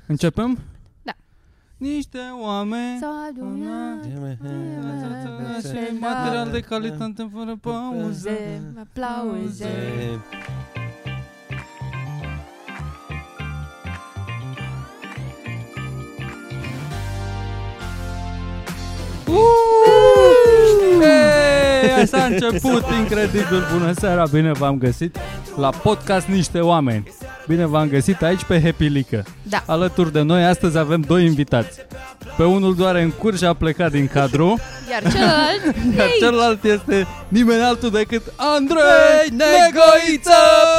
Începem? Da. Niște oameni material de calitate fără pauze. Aplauze. Hey, s-a început incredibil. Bună seara, bine v-am găsit la podcast Niște Oameni. Bine v-am găsit aici pe Hepilică. Da. Alături de noi astăzi avem doi invitați. Pe unul doare în curs și a plecat din cadru. Iar celălalt este nimeni altul decât Andrei Negoiță!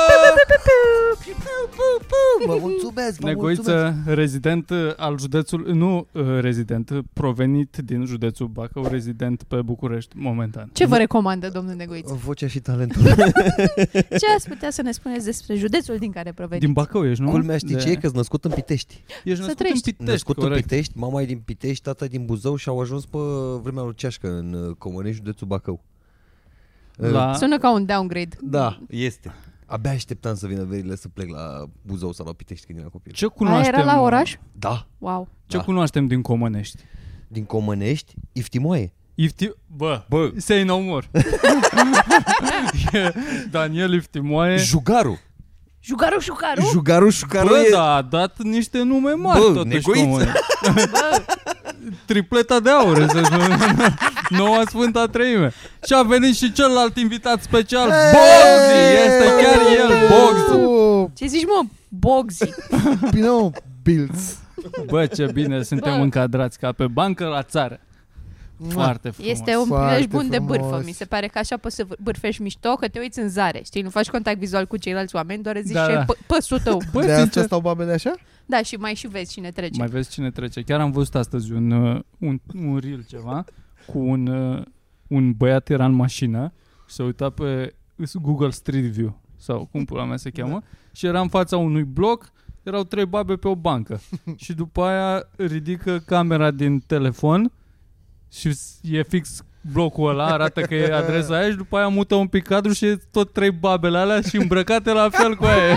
Vă mulțumesc, Negoiță, rezident al județului, rezident, provenit din județul Bacău, rezident pe București momentan. Ce vă recomandă, domnul Negoiță? Vocea și talentul. Ce ați putea să ne spuneți despre județul din care proveniți? Din Bacău ești, nu? Culmea știi ce e? Că-s născut în Pitești. Ești născut în Pitești, Născut corect. în Pitești, mama e din Pitești, tata din Buzău și au ajuns pe vremea lui Ceașcă în Comănești, județul Bacău. Sună ca un downgrade. Da, este. Abia așteptam să vină verile să plec la Buzău sau la Pitești când eram copil. Ce Aia cunoaștem? era la oraș? Da, Wow. Ce Da. cunoaștem din Comănești? din Comănești, Iftimoaie. Bă, say no more. E Daniel Iftimoaie. Jugaru. Jugaru? Jugaru Bă, e... da, a dat niște nume mari, Bă, totuși. Negoiță. Comănești. Tripleta de aur, să spun. Noua Sfânta Treime. Și a venit și celălalt invitat special, Bogzi. Este chiar el, Bogzi. Ce zici, mă? Bogzi. Pino Bills. Bă, ce bine suntem Bă. încadrați ca pe bancă la țară. Foarte frumos. Este un Foarte prilej bun de frumos. bârfă. Mi se pare că așa poți să bârfești mișto, că te uiți în zare. Știi, nu faci contact vizual cu ceilalți oameni, doar zici Da, ce da. e păsul tău. Bă, De asta sincer, stau babele așa? Da, și mai și vezi cine trece. mai vezi cine trece. Chiar am văzut astăzi un reel ceva cu un băiat era în mașină și se uita pe Google Street View sau cum pula mea se cheamă și era în fața unui bloc, erau 3 babe pe o bancă și după aia ridică camera din telefon și e fix blocul ăla, arată că e adresa aia și după aia mută un pic cadru și e tot 3 babele alea și îmbrăcate la fel cu aia.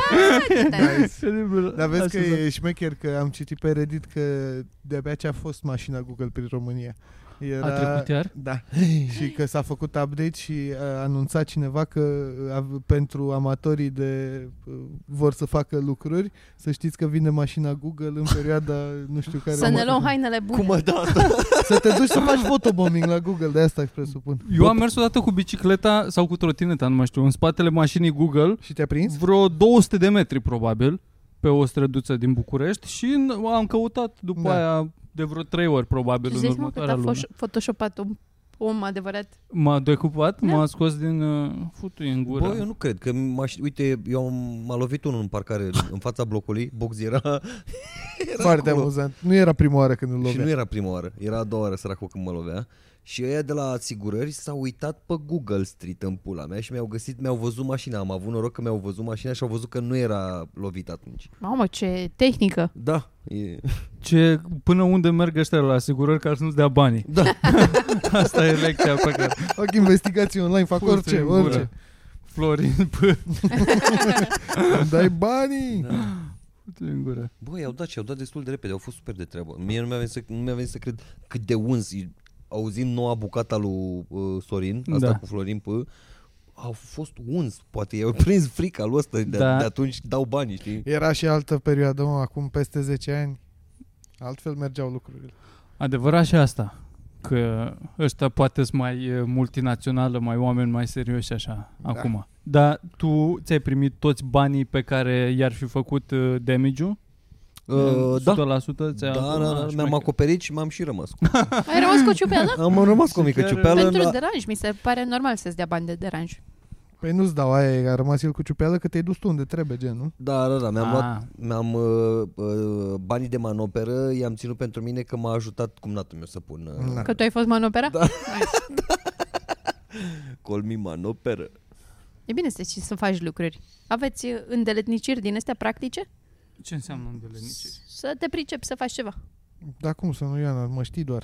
Dar vezi că Așa, e șmecher că am citit pe Reddit că de-abia ce a fost mașina Google prin România. A trecut iar? Da. Și că s-a făcut update și a anunțat cineva că pentru amatorii de vor să facă lucruri, să știți că vine mașina Google în perioada nu știu care. Să ne luăm hainele bune. Cum a dat? Să te duci să faci fotobombing la Google, de asta îți presupun. Eu am mers odată cu bicicleta sau cu trotineta, nu mai știu, în spatele mașinii Google, Și te-a prins? vreo 200 de metri probabil, pe o străduță din București și am căutat după aia de vreo 3 ori probabil Și în zici, mă, că următoarea te-a lună. photoshopat un om adevărat. M-a decupat, Da. m-a scos din futui în gură. Bă, eu nu cred că uite, m-a lovit unul în parcare în fața blocului, Box era Foarte acolo. amuzant. Nu era prima oară când îl Și lovea. nu era prima oară, era a doua oară săracul când mă lovea. Și ăia de la asigurări s-au uitat pe Google Street în pula mea și mi-au văzut mașina. Am avut noroc că mi-au văzut mașina și au văzut că nu era lovit atunci. Mamă, ce tehnică. Da, e... Până unde merg ăștia la asigurări ca să nu-ți dea banii. Da. Asta e lecția pe care... Fac investigații online, fac Pur-se orice, în gură. orice. Florin, Îmi dai banii. în gură. Bă, i-au dat destul de repede, au fost super de treabă. Mie nu mi-a venit să cred cât de uns. Auzim noua bucata lui Sorin, asta Da. cu Florin P. Au fost uns, poate i-au prins frica lui ăsta, de atunci dau banii, știi? Era și altă perioadă, mă, acum peste 10 ani. Altfel mergeau lucrurile. Adevărat și asta, că ăștia poate sunt mai multinațională, mai oameni mai serioși așa, acum. Dar tu ți-ai primit toți banii pe care i-ar fi făcut damage-ul? Da. 100% ți-a... Da, mi-am acoperit și m-am și rămas cu. Ai rămas cu o ciupeală? Am rămas cu o mică Chiar- ciupeală. Pentru deranj, mi se pare normal să-ți dea bani de deranj. Păi nu-ți dau aia, a rămas el cu ciupeală că te-ai dus tu unde trebuie, gen, nu? Da, mi-am banii de manoperă, i-am ținut pentru mine că m-a ajutat cumnatul meu să pun Da. Că tu ai fost manopera? Da. Nice. colmi manoperă. E bine să știi să faci lucruri. Aveți îndeletniciri din astea practice? Ce înseamnă îndeletniciri? Să te pricepi să faci ceva. Da, cum să nu, Ioana, mă știi doar.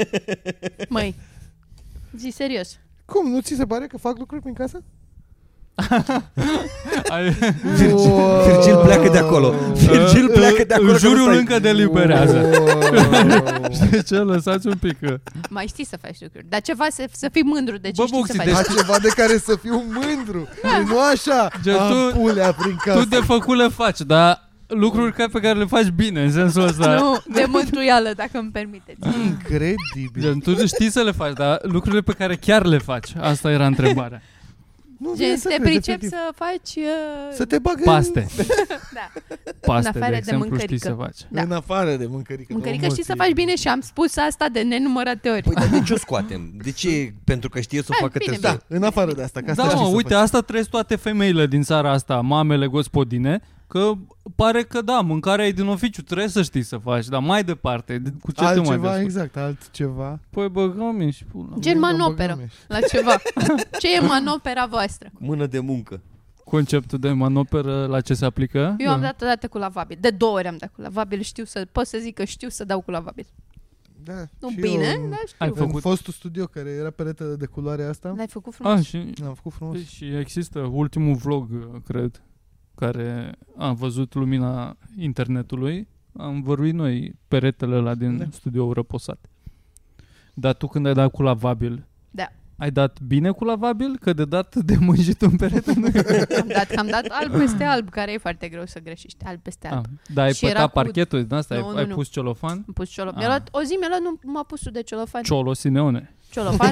Măi, zi serios. Cum, nu ți se pare că fac lucruri prin casă? Virgil pleacă de acolo. Virgil pleacă de acolo. Juriul încă deliberează. Știi ce? Lăsați un pic. Mai știi să faci lucruri. Dar ceva să fii mândru de ce Bă, știi Boxy, să deci faci. Ceva de care să fiu mândru. Nu așa. Pulea prin casă. Tu de făcut le faci, dar lucruri pe care le faci bine, în sensul ăsta. Nu, de mântuială, dacă îmi permiteți. Incredibil. Gen, tu știi să le faci, dar lucrurile pe care chiar le faci. Asta era întrebarea. Nu Gen, să te cred, pricepi efectiv. să faci... Să te bagă Paste. Da. Paste, afară de de exemplu, știi mâncărică. să faci. Da. În afară de mâncărică. Mâncărică știi să faci bine și am spus asta de nenumărate ori. Păi, dar de ce o scoatem? De ce? Pentru că știe să o Hai, facă bine, trebuie. Da, în afară de asta. Ca Da, asta știi mă, să uite, faci. asta trăiesc toate femeile din țara asta, mamele gospodine, că pare că da, mâncarea e din oficiu, trebuie să știi să faci, dar mai departe, cu ce te mai Altceva, descurci? exact, altceva. Păi băgăm și pula. Gen manoperă. Băgăm La ceva. Ce e manopera voastră? Mână de muncă. Conceptul de manoperă la ce se aplică? Eu am dat odată cu lavabil. De 2 ori am dat cu lavabil. Pot să zic că știu să dau cu lavabil. Da, Nu și bine, eu, dar Ai știu. în făcut? fostul studio care era peretele de culoare asta, L-ai făcut frumos. Și l-am făcut frumos. există ultimul vlog, cred, care a văzut lumina internetului. Am văruit noi peretele ăla din studioul răposat. Dar tu când ai dat cu lavabil, Da. ai dat bine cu lavabil? Că de dat de mânjit un perete nu e. Am dat alb peste alb, care e foarte greu să greșești. Alb peste alb. Dar ai Și era pătat cu- parchetul din asta? Nu, Ai nu. pus celofan? Am pus ciolofan. Ah. Mi-a luat, o zi mi-a luat, nu m-a pus de ciolofan. Ciolo Simeone. Ciolofan.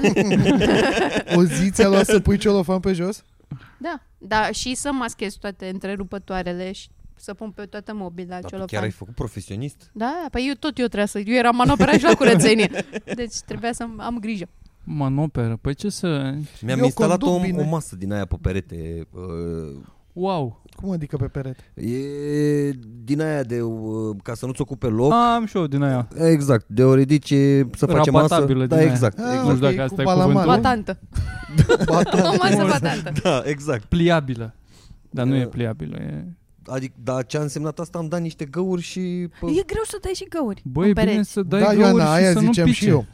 O zi ți-a luat să pui celofan pe jos? Da. Da, și să maschez toate întrerupătoarele și să pun pe toată mobila Dar tu ciolofan. chiar ai făcut profesionist? Da, păi eu trebuia să... Eu eram manopera și la curățenie. Deci trebuia să am grijă. Manoperă. Păi ce să... Mi-am Eu instalat conduc o bine. masă din aia pe perete. Wow. Cum adică pe perete? E din aia de ca să nu-ți ocupe loc. Am și eu din aia. Exact, de o ridici să faci masă. Rabatabilă Da, din aia. exact. Ah, exact. Nu știu ok, dacă cu asta e balamal. cuvântul. Batantă. O masă batantă. Da, exact. Pliabilă. Dar nu e pliabilă. E... Adică, dar ce a însemnat asta? Am dat niște găuri și... E greu să dai și găuri. Băi, în e bine pereți. să dai Da, găuri Ioana, și aia să nu ziceam pice. și eu.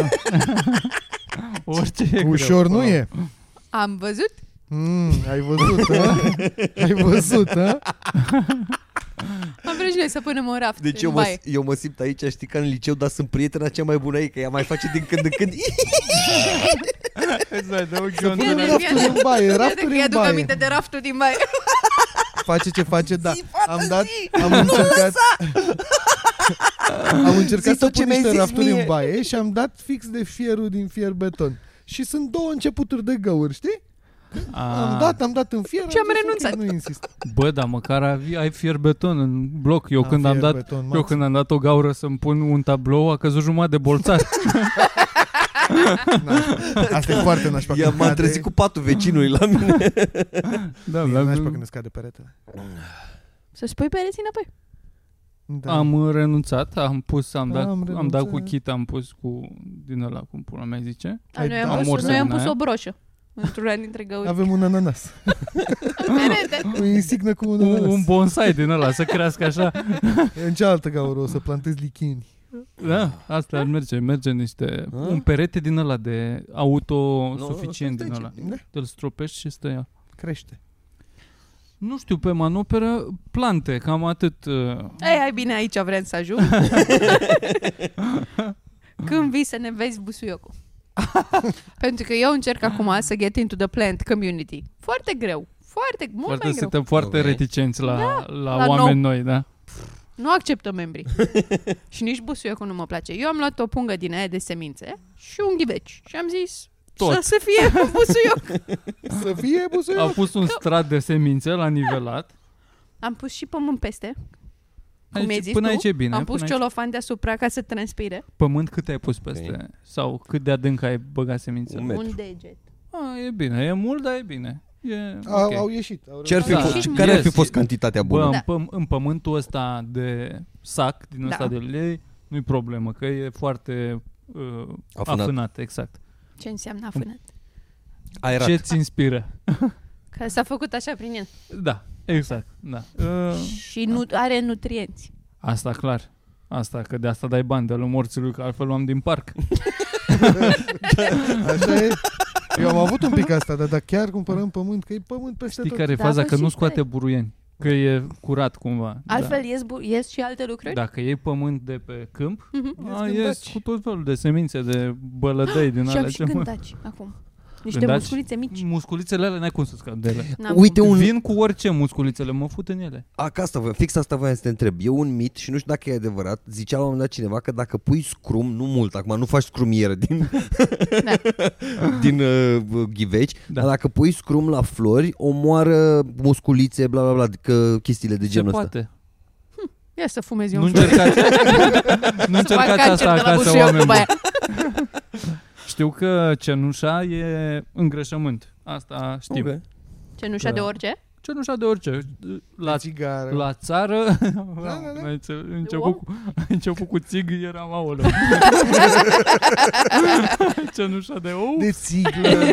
Orice e greu. Ușor nu e. Am văzut? Ai văzut, hă? Ai văzut, hă? Am vrut și noi să punem un raft Deci în baie. eu mă simt aici, știi, ca în liceu, dar sunt prietena cea mai bună ei, că ea mai face din când în când. Exact, de ochi Să Ioana. punem Bine, rafturi bine. în baie, Iată rafturi că în i-aduc baie. aminte de raftul din baie. Face ce face, da. Zi, fată, Am încercat... Am încercat Zi să tot ce pun mi-ai niște zis rafturi mie. în baie și am dat fix de fierul din fier beton. Și sunt 2 începuturi de găuri, știi? Am dat în fier. Și am zis, renunțat. ok, nu insist. Bă, dar măcar ai fier beton în bloc. Eu Am când am fier dat beton, eu maxim. când am dat o gaură să-mi pun un tablou, a căzut jumătate de bolțar. Asta e foarte nașpa. Ea m-a trezit cu patul vecinului la mine. Da, E nașpa când ne scade peretele. Să spui pereții înapoi. Da. am renunțat, am dat renunțat. cu kit, am pus cu din ăla, cum pula mea zice. Ai Noi dat? am Amorță noi am din pus aia. o broșă într-una dintre găuri. Avem un ananas. Perete. O insignă cu un Un ananas. bonsai din ăla, să crească așa. În cealaltă gaură o să plantezi lichini. Da, asta ar merge niște... Un perete din ăla de autosuficient din ăla. Da. Te-l stropești și stă ea. Crește. Nu știu, pe manoperă, plante, cam atât. Ei, hai bine, aici vrem să ajung. Când vii să ne vezi busuiocul. Pentru că eu încerc acum să get into the plant community. Foarte greu. Mult mai greu. Suntem foarte Ok. reticenți la la oameni noi, da? Nu acceptă membrii. Și nici busuiocul nu mă place. Eu am luat o pungă din aia de semințe și un ghiveci. Și am zis Tot. să fie busuioc. Să fie A busuioc. pus un strat de semințe la nivelat. Am pus și pământ peste. Cum Aici, mi-ai zis până tu. aici e bine. Am pus până aici. celofan deasupra ca să transpire. Pământ cât ai pus peste? Ok. Sau cât de adânc ai băgat semințele? Un metru. Un deget. E bine. E mult, dar e bine. E ok. Au ieșit. Ce ar fi Da. fost, Și care ar fi yes. fost cantitatea Bă, bună? în pământul ăsta de sac, din ăsta Da. de lei, nu-i problemă, că e foarte afânat, exact. Ce înseamnă afânat? Aerat. Ce-ți inspiră? Că s-a făcut așa prin el. Da, exact. Da. Și nu are nutrienți. Asta clar. Asta, că de asta dai bani de la morții lui, că altfel luam din parc. Așa e. Eu am avut un pic asta, dar chiar cumpărăm pământ, că e pământ peste Știi tot. care e Da, faza? bă, Că și nu scoate stai. buruieni. Că e curat cumva. Altfel ies și alte lucruri? Dacă iei pământ de pe câmp, Mhm. ies gândaci. cu tot felul de semințe, de bălădei din Și am alea. și ce mă- gândaci acum. Niște Gândaci? musculițe mici. Musculițele alea n-ai cum să scapi de ele. N-am Uite cum. un... Vin cu orice musculițele, mă fut în ele. Fix asta voiam să te întreb. E un mit și nu știu dacă e adevărat. Zicea la un moment dat cineva că dacă pui scrum, nu mult, acum nu faci scrumiere din, din ghiveci, Da. dar dacă pui scrum la flori, omoară musculițe, bla bla bla, că chestiile de Se genul ăsta. poate. Ia să fumezi eu Nu un flori. încercați, nu Să fac încercați cancer asta de la acasă, busuioc oameni după buni. aia. Știu că cenușa e îngrășământ. Asta știm. Ok. Cenușa Da. de orice? Cenușa de orice. La, țigară. la țară, da. ai început cu țig, eram aoleu. Cenușa de ou. De țiglă.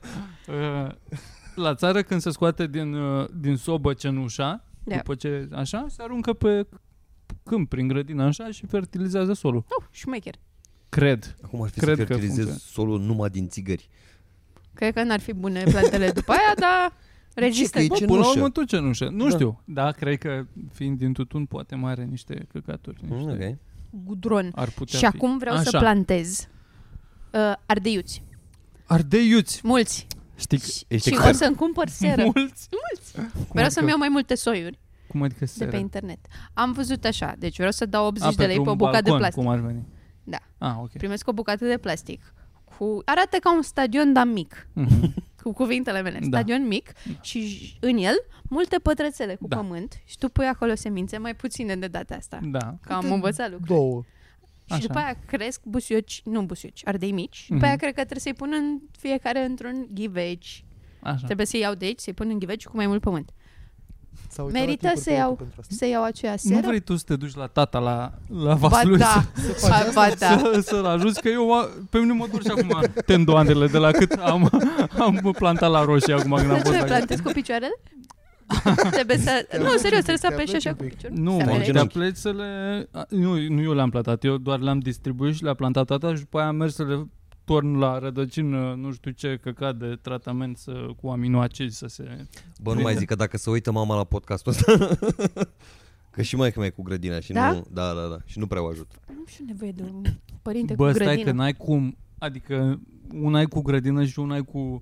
La țară când se scoate din sobă cenușa, Da. după ce așa, se aruncă pe câmp, prin grădină așa și fertilizează solul. Șmecher. Cred. Acum ar fi Cred să că fertilizez funcționează. solul numai din țigări. Cred că n-ar fi bune plantele după aia, dar rezistent. Ce Până la cenușă. urmă tot cenușă. Nu Da. știu. Da, cred că fiind din tutun poate mai are niște căcaturi. Niște, Ok. Gudron. Ar putea Și fi. acum vreau să Așa. plantez ardeiuți. Ardeiuți. Mulți. Știi Și Ești o expert. să-mi cumpăr seră. mulți? Vreau să-mi iau mai multe soiuri Cum adică de seră? pe internet. Am văzut așa, deci vreau să dau 80 A, de lei pentru pe o un bucată de balcon, plastic. Cum ar veni? Da. Ah, ok. Primesc o bucată de plastic. Arată ca un stadion, dar mic. Mhm. Cu cuvintele mele. Da. Stadion mic și în el multe pătrățele cu Da. pământ și tu pui acolo semințe mai puține de data asta. Da. Că am învățat lucruri. Două. Și Așa. după aia cresc busuioci, ardei mici. Și după Mhm. aia cred că trebuie să-i pun în fiecare într-un ghiveci. Așa. Trebuie să-i iau de aici, să-i pun în ghiveci cu mai mult pământ. S-a uitat la Merită clipuri să pe iau, YouTube pentru asta. să iau aceea Nu seră? vrei tu să te duci la tata la Ba Vaslui da, ba da. să-l ajuți? Că eu pe mine mă dur și acum tendoanele de la cât am plantat la roșii acum când am Dar ce fost le la... plantezi cu picioarele? Trebuie să... Nu, serios, trebuie să Te apeși apleci așa un cu pic. piciorul. Nu, Să mă, apeși. te apleci să le... Nu eu le-am plantat, eu doar le-am distribuit și le-a plantat tata și după aia am mers să le torn la rădăcină, nu știu ce căcat de tratament cu aminoacizi să se... Bă, nu mai zic că dacă se uită mama la podcastul ăsta că și mai e cu grădina și Da? nu, da, și nu prea o ajut. Nu știu nevoie de un părinte Bă, cu stai grădină. că n-ai cum, adică una e cu grădină și una e cu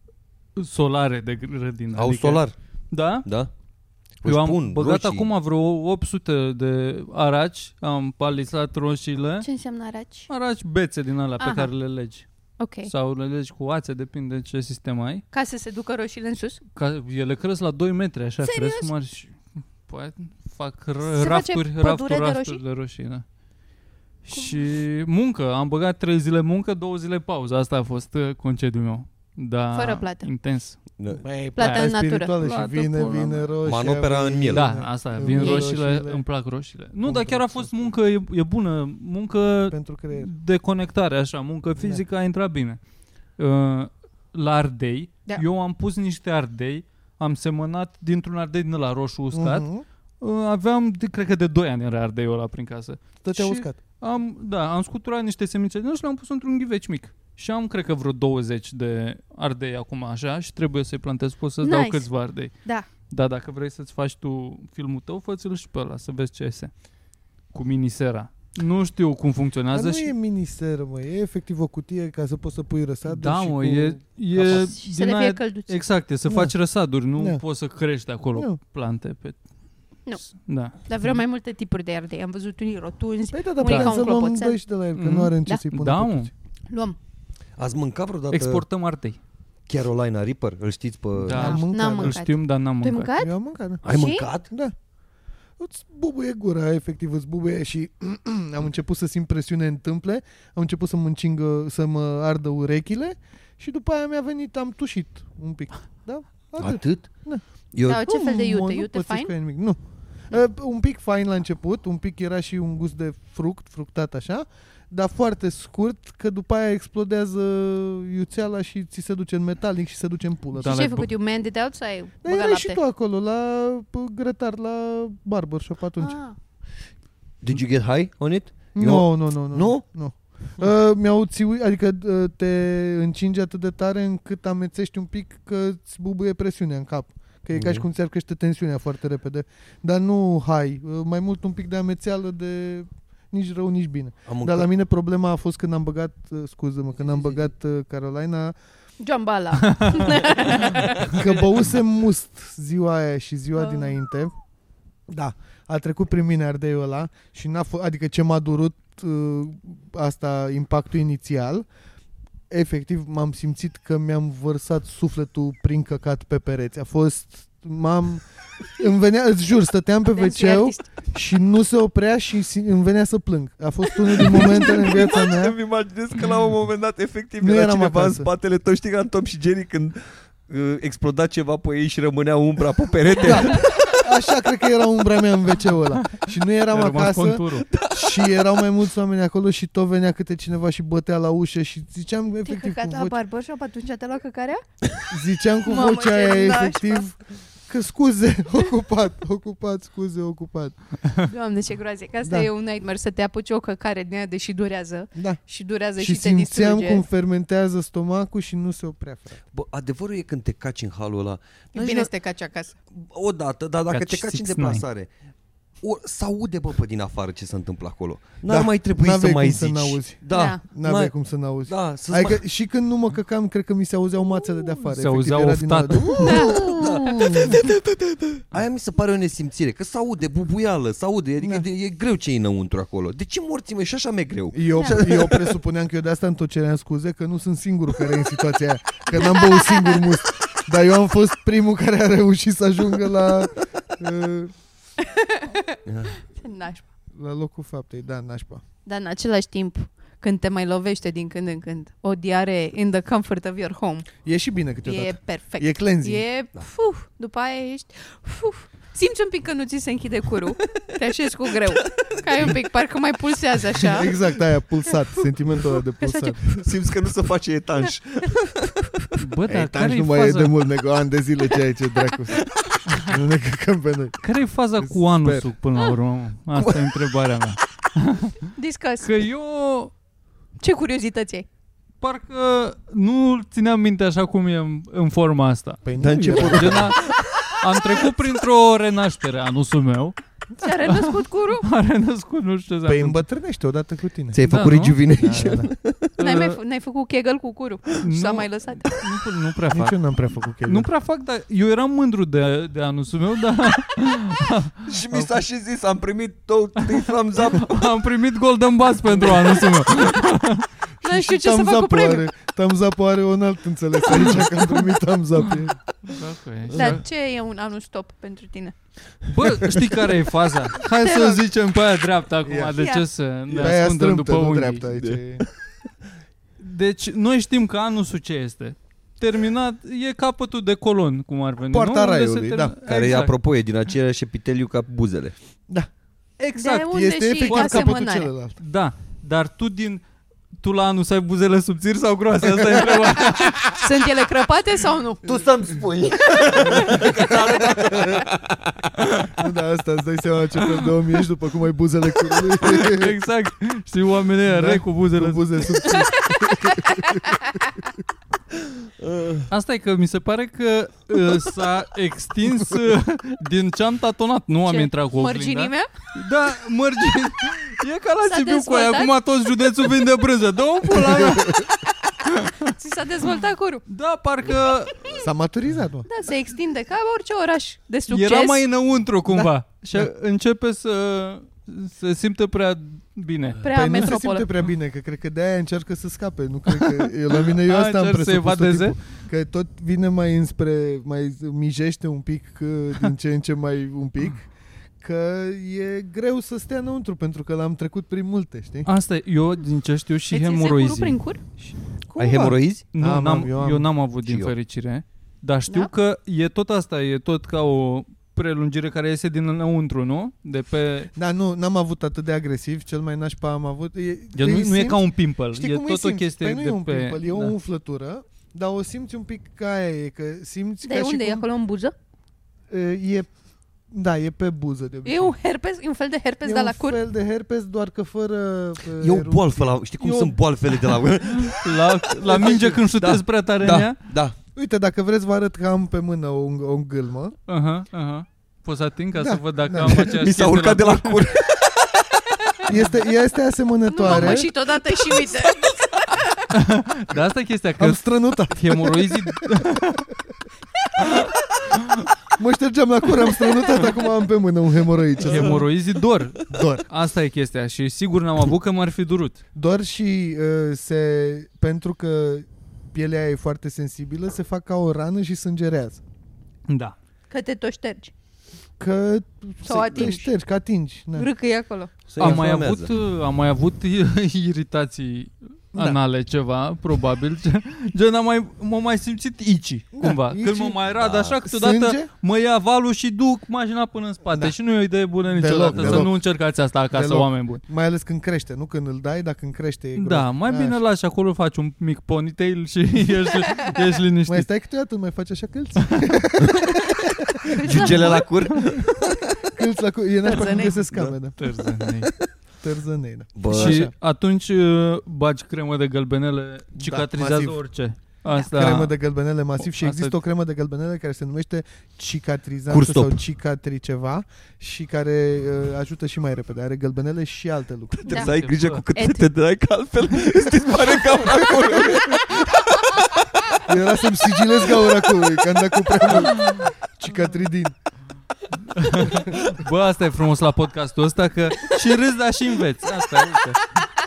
solare de grădină. Au adică, solar, Da? da? Eu am pun băgat roșii. acum vreo 800 de araci, am palisat roșiile. Ce înseamnă araci? Araci bețe din alea pe Aha. care le legi. Ok. Sau le legi cu ațe, depinde ce sistem ai. Ca să se ducă roșiile în sus? Ele cresc la 2 metri, așa, Serios? cresc mari și poate fac Se face pădure de rafturi de roșii, da. Și muncă, am băgat 3 zile muncă, 2 zile pauză, asta a fost concediul meu. Da, Fără plată. Intens. Da. Băi, Plată în natură. spirituală și Plată vine până- roșia. Manopera în miel. Da, asta, vin roșiile, îmi plac roșiile. Nu, dar chiar a fost muncă, e bună, muncă Pentru creier. de conectare, așa, muncă fizică a intrat bine. La ardei, Da. eu am pus niște ardei, am semănat dintr-un ardei din ăla roșu uscat, aveam, cred că de 2 ani era ardeiul ăla prin casă. Stătea Și- uscat. Am scuturat niște semințe din ăla și le-am pus într-un ghiveci mic. Și am, cred că, vreo 20 de ardei acum așa și trebuie să-i plantez. Pot să-ți dau Nice. câțiva ardei. Da. Da, dacă vrei să-ți faci tu filmul tău, fă-ți-l și pe ăla, să vezi ce iese. Cu minisera. Nu știu cum Dar funcționează nu și... e miniseră, mă, e efectiv o cutie ca să poți să pui răsaduri Da, și mă, cu... e Și să din le fie aia... călduți. Exact, e să Da. faci răsaduri, nu Da. poți să crești acolo Nu. plante pe... Nu. Da. Dar vreau mai multe tipuri de ardei. Am văzut unii rotunzi. Păi da, dar Unii putem ca să un luăm clopoțel. 2 de la el, că Mhm. nu are în ce Da. să-i pună Da, pe mă. toți. Luăm. Ați mâncat vreodată Exportăm ardei. Carolina Reaper? Îl știți pe... Da. Am mâncat, N-am da. Îl mâncat. știm, dar n-am Tu ai mâncat. mâncat? Eu am mâncat, da. Ai Și? mâncat? Da. Îți bubuie gura, efectiv îți bubuie și am început să simt presiune în tâmple, am început să mă ardă urechile și după aia mi-a venit, am tușit un pic. Da? Atât? Da. Eu, Da, ce fel de iute? Nu Iute pățesc fain? cu ea nimic. Nu. Un pic fain la început, un pic era și un gust de fructat așa, dar foarte scurt, că după aia explodează iuțeala și ți se duce în metalic și se duce în pulă. Da, Și ce le-ai ai făcut? You mended out sau ai Dar băgat erai și lapte? tu acolo, la grătar, la barbershop atunci. Ah. did you get high on it? Nu. Nu? Mi-au țiuit, adică te încinge atât de tare încât amețești un pic că îți bubuie presiunea în cap. Că e ca și cum ți-ar crește tensiunea foarte repede. Dar nu hai, mai mult un pic de amețeală de nici rău, nici bine. Dar la mine problema a fost când am băgat, când am băgat Carolina, Giambala. că băusem must ziua aia și ziua dinainte. Da, a trecut prin mine ardeiul ăla și adică ce m-a durut asta, impactul inițial, efectiv m-am simțit că mi-am vărsat sufletul prin căcat pe pereți. A fost, îmi venea, îți jur, stăteam pe WC și nu se oprea și îmi venea să plâng. A fost unul din momentele în viața mea. Îmi imaginez că la un moment dat efectiv era cineva acasă în spatele tău, știi, ca în Tom și Jerry când exploda ceva pe ei și rămânea umbra pe perete. Da. Așa cred că era umbra mea în WC-ul ăla. Și nu eram acasă și erau mai mulți oameni acolo și tot venea câte cineva și bătea la ușă și ziceam efectiv cu vocea... barbershop, atunci te-a luat căcarea? Ziceam cu vocea aia efectiv că scuze, ocupat. Doamne, ce groaze, că asta e un nightmare, să te apuci o căcare din aia, deși durează. Da. Și durează și te simțeam distruge. cum fermentează stomacul și nu se oprea, frate. Bă, adevărul e când te caci în halul ăla. E bine să te caci acasă. Odată, dar dacă te caci în deplasare, s-aude, bă, pe din afară ce se întâmplă acolo. N-ar mai trebui să mai zici. N-aveai cum să n-auzi. Da, adică și când nu mă căcam, cred că mi se auzeau mațele de afară. Se auzeau oftate. Aia mi se pare o nesimțire, că s-aude bubuială, s-aude, adică e greu ce e înăuntru acolo. De ce morții mei? Și așa mi-e greu. Eu presupuneam că eu de asta îmi ceream scuze, că nu sunt singurul care e în situația aia, că n-am băut singur must. Dar eu am fost primul care a reușit să ajungă la la locul faptei, nașpa. Dar în același timp, când te mai lovește din când în când o diaree in the comfort of your home, e și bine câteodată. E perfect. E cleansing. După aia ești simți un pic că nu ți se închide curul. Te așezi cu greu. Că ai un pic, parcă mai pulsează așa. Exact, aia pulsat, sentimentul ăla de pulsat. Simți că nu se face etanș. Bă, dar etanș nu mai e de mult, nego, ani de zile ce ai, ce dracu. Nu ne căcăm pe noi. Care e faza cu anusul până la urmă? Asta e întrebarea mea. Discuss. Că eu... Ce curiozități ai? Parcă nu țineam minte așa cum e în forma asta. Păi dar am trecut printr-o renaștere anusul meu. Ți-a renăscut curul? A renăscut, nu știu exact. Păi îmbătrânește odată cu tine. Ți-ai făcut rejuvenation? N-ai făcut Kegel cu curul? Și s-a mai lăsat? Nu prea fac. Nici eu n-am prea făcut Kegel. Nu prea fac, dar eu eram mândru de anusul meu, dar... Și mi s-a și zis, am primit thumbs up. Am primit Golden Buzz pentru anusul meu. Nu știu ce să fac cu premiul. Thumbs up are un alt înțeles aici, că am primit thumbs up. Dar ce e un anus top pentru tine? Bă, știi care e faza? Hai să zicem pe aia dreaptă acum. De ce să ne ascundem după unghii? Deci noi știm că anusul ce este. Terminat, e capătul de colon, cum ar veni. Poarta raiului, da. Care, apropo, e din același epiteliu ca buzele. Da. Exact. Este efectiv capătul celălalt. Da, dar tu la anus ai buzele subțiri sau groase? Asta e întrebarea. Sunt ele crăpate sau nu? Tu să-mi spui. Da, asta îți dai seama ce fel de om ești după cum ai buzele curului. Exact. Știi, oamenii ăia cu buzele subțiri. Asta e că mi se pare că s-a extins din ce am tatonat. Nu am intrat cu oglinda. Mărginii mea? Da, mărginii. E ca la Sibiu cu aia. Acum toți județul vinde brânză. Dă-o pula mea. Ți s-a dezvoltat curul. Da, parcă... S-a maturizat, mă. Da, se extinde ca orice oraș de succes. Era mai înăuntru cumva. Și începe să se simte prea bine. Păi nu se simte prea bine, că cred că de-aia încearcă să scape. Nu cred că eu asta am presupus tot timpul, că tot vine mai înspre, mai mijește un pic, din ce în ce mai un pic, că e greu să stea înăuntru, pentru că l-am trecut prin multe, știi? Asta e, eu din ce știu și hemoroizi. Prin cur? Ai hemoroizi? Nu, eu n-am avut din fericire, dar știu că e tot asta, e tot ca o prelungire care iese din înăuntru, nu? De pe... Da, n-am avut atât de agresiv, cel mai nașpa am avut... Nu e ca un pimple, știi e tot o chestie nu e un pimple, e o umflătură, dar o simți un pic ca aia e, că simți de ca unde și e acolo în buză? E Da, e pe buză de obicei. E un herpes, e un fel de herpes de la cur? E un fel de herpes, doar că fără E o boalfă la... Știi cum sunt boalfele de la... La minge când șutezi prea tare în ea? Da. Uite, dacă vreți vă arăt că am pe mână o gâlmă. Aha. Poți să ating ca să văd dacă am aceeași Mi s-a urcat de la cur. Este asemănătoare. Mamă, și totodată și uite. De asta e chestia, că Am strănutat. hemoroizii... Mă ștergeam la cur, am strănutat, acum am pe mână un hemoroid. Hemoroizii dor. Dor. Asta e chestia și sigur n-am avut că m-ar fi durut. Doar și pentru că pielea e foarte sensibilă, se fac ca o rană și sângerează. Da. Că te tot ștergi. Că Sau atingi. te ștergi, că atingi. Da. Râcăi acolo. Am mai avut iritații anale ceva, probabil. Gen m-am mai simțit ici, cumva. Ici. Când mă mai rad așa, câteodată Sânge? mă ia valul și duc mașina până în spate. Da. Și nu e o idee bună niciodată. Să deloc. nu încercați asta acasă, Deloc. oameni buni. Mai ales când crește, nu când îl dai, dar când crește e groaznic. Da, mai bine Așa. lași acolo, faci un mic ponytail și ești liniștit. Mai stai câteodată, mai faci așa câlți? Giugele la cur. Câlți la cur. E nașpa când Tărzănei. găsesc came, da. Târzănei. Tărzănei, da. Bă, Și așa. atunci bagi cremă de gălbenele, cicatrizează masiv. orice. Asta, Cremă de gălbenele masiv și Asta- există o cremă de gălbenele care se numește cicatrizantă Curstop. sau cicatri ceva și care ajută și mai repede. Are gălbenele și alte lucruri. trebuie Da. să ai grijă cu cât Et. te dai, că altfel îți dispare gaura acolo. Era să-mi sigilez gaura cu că am dat cu prea mult cicatridin. Bă, asta e frumos la podcastul ăsta, că și râzi, dar și înveți. Asta e, uite.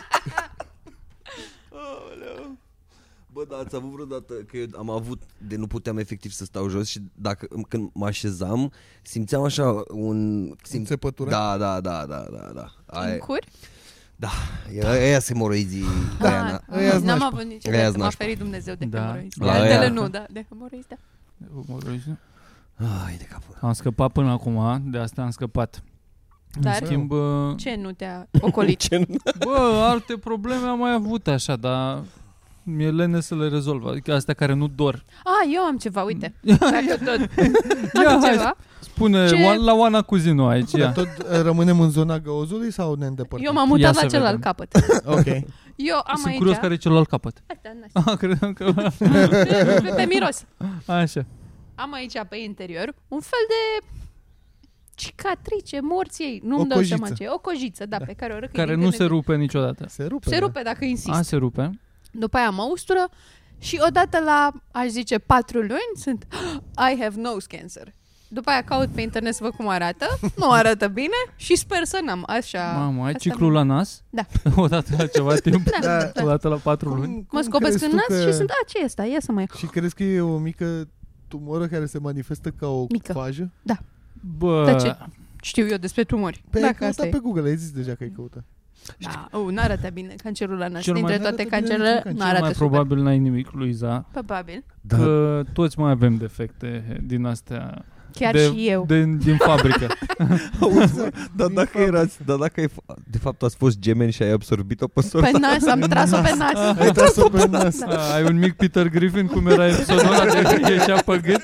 Bă, da, ați avut vreodată că eu am avut de nu puteam efectiv să stau jos și când mă așezam, simțeam așa Înțepătură? Da. În Aia, cur? aia sunt hemoroizii. Da. Aia-s N-am nașpa. avut Aia-s niciodată. M-a nașpa. ferit Dumnezeu de Da. hemoroizi. La De altele aia. nu, da. De hemoroizi, da. Ai de capul. Am scăpat până acum, de asta am scăpat. Dar În schimb, ce nu te-a ocolit? bă, alte probleme am mai avut așa, dar mi-e lene să le rezolv. Adică astea care nu dor. Eu am ceva, uite. Dacă tot Ia, am hai, ceva. spune Ce- la Oana Cuzinu aici. Dar Ia. tot rămânem în zona găozului sau ne îndepărtăm? Eu m-am Ia mutat să la celălalt vedem. capăt. Ok. Eu am Sunt aici... curios care e celălalt capăt. Asta, na, Credeam că... pe miros. Așa. Am aici pe interior un fel de cicatrice, morți ei. Nu-mi O dau seama cojiță. ce e. O cojiță, da, pe care o răcăi Care din nu când se în când. rupe niciodată. Se rupe. Se da. rupe dacă insist. Se rupe. După aia mă ustură și odată la, aș zice, 4 luni sunt I have nose cancer. După aia caut pe internet să văd cum arată. Nu arată bine și sper să n-am. Așa. Mamă, ai asta ciclul la nas? Da. Odată la ceva timp? Da. Odată la 4 luni? Mă Cum scobesc crezi în tu nas că- și sunt, ce e asta? Ia să mai... Și crezi că e o mică tumoră care se manifestă ca o Mică. fajă? Bă, Tace. Știu eu despre tumori. Pe ai Dacă căutat asta e. pe Google, ai zis deja că ai căutat. Da, n-arată bine cancerul la nas. Cel mai- Dintre n-arată toate bine cancerele, niciun cancer. nu cel arată mai super. probabil n-ai nimic, Luiza. Probabil. Da. Că toți mai avem defecte din astea Chiar de, și eu. din fabrică. Dar dacă de fapt ați fost gemeni și ai absorbit-o pe sorta. Pe nas, am tras-o pe nas. Ai tras-o pe nas. Ai un mic Peter Griffin, cum era episodul ăla de ieșea pe gât?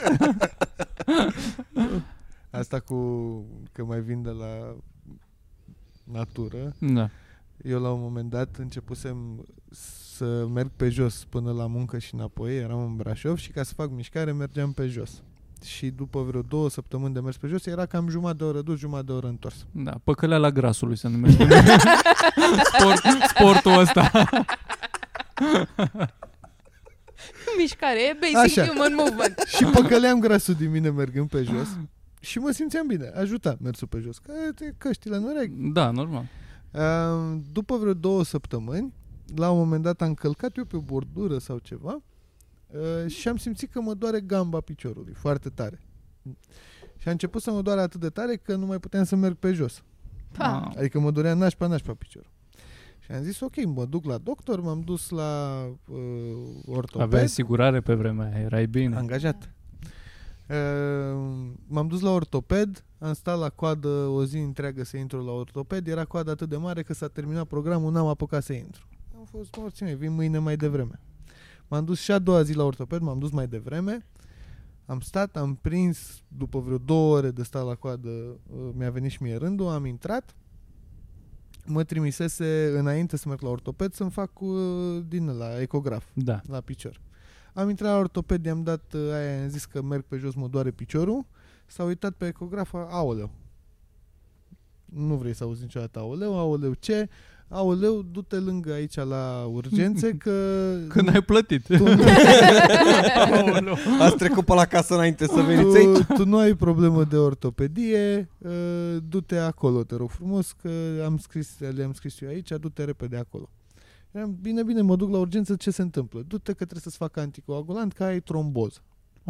Asta cu că mai vin de la natură. Da. Eu la un moment dat începusem să merg pe jos până la muncă și înapoi. Eram în Brașov și ca să fac mișcare mergeam pe jos. Și după vreo 2 săptămâni de mers pe jos era cam jumătate de oră dus, jumătate de oră întors. Da, păcăleala grasului se numește. Sportul ăsta. Mișcare, e basic Așa. human movement. Și păcăleam grasul din mine mergând pe jos și mă simțeam bine. Ajuta mersul pe jos. Că căștile în urechi. Da, normal. După vreo 2 săptămâni, la un moment dat am călcat eu pe o bordură sau ceva și am simțit că mă doare gamba piciorului foarte tare. Și a început să mă doare atât de tare că nu mai puteam să merg pe jos. Pa. Adică mă dorea nașpa piciorul. Și am zis, ok, mă duc la doctor, m-am dus la ortoped. Aveai asigurare pe vremea aia, erai bine. Angajat. M-am dus la ortoped, am stat la coadă o zi întreagă să intru la ortoped, era coada atât de mare că s-a terminat programul, n-am apucat să intru. Am fost morți mei, vin mâine mai devreme. M-am dus și a doua zi la ortoped, m-am dus mai devreme, Am stat, am prins, după vreo 2 ore de stat la coadă, mi-a venit și mie rândul, am intrat, mă trimisese înainte să merg la ortoped să-mi fac la ecograf, Da. la picior. Am intrat la ortoped, i-am dat aia, am zis că merg pe jos, mă doare piciorul, s-a uitat pe ecograf, aoleu. Nu vrei să auzi niciodată aoleu, ce? Aoleu, du-te lângă aici la urgențe Când ai plătit. Ați trecut pe la casă înainte să veniți aici? Tu nu ai problemă de ortopedie, du-te acolo, te rog frumos, că le-am scris eu aici, du-te repede acolo. Bine, mă duc la urgență, ce se întâmplă? Du-te că trebuie să-ți facă anticoagulant, că ai tromboză.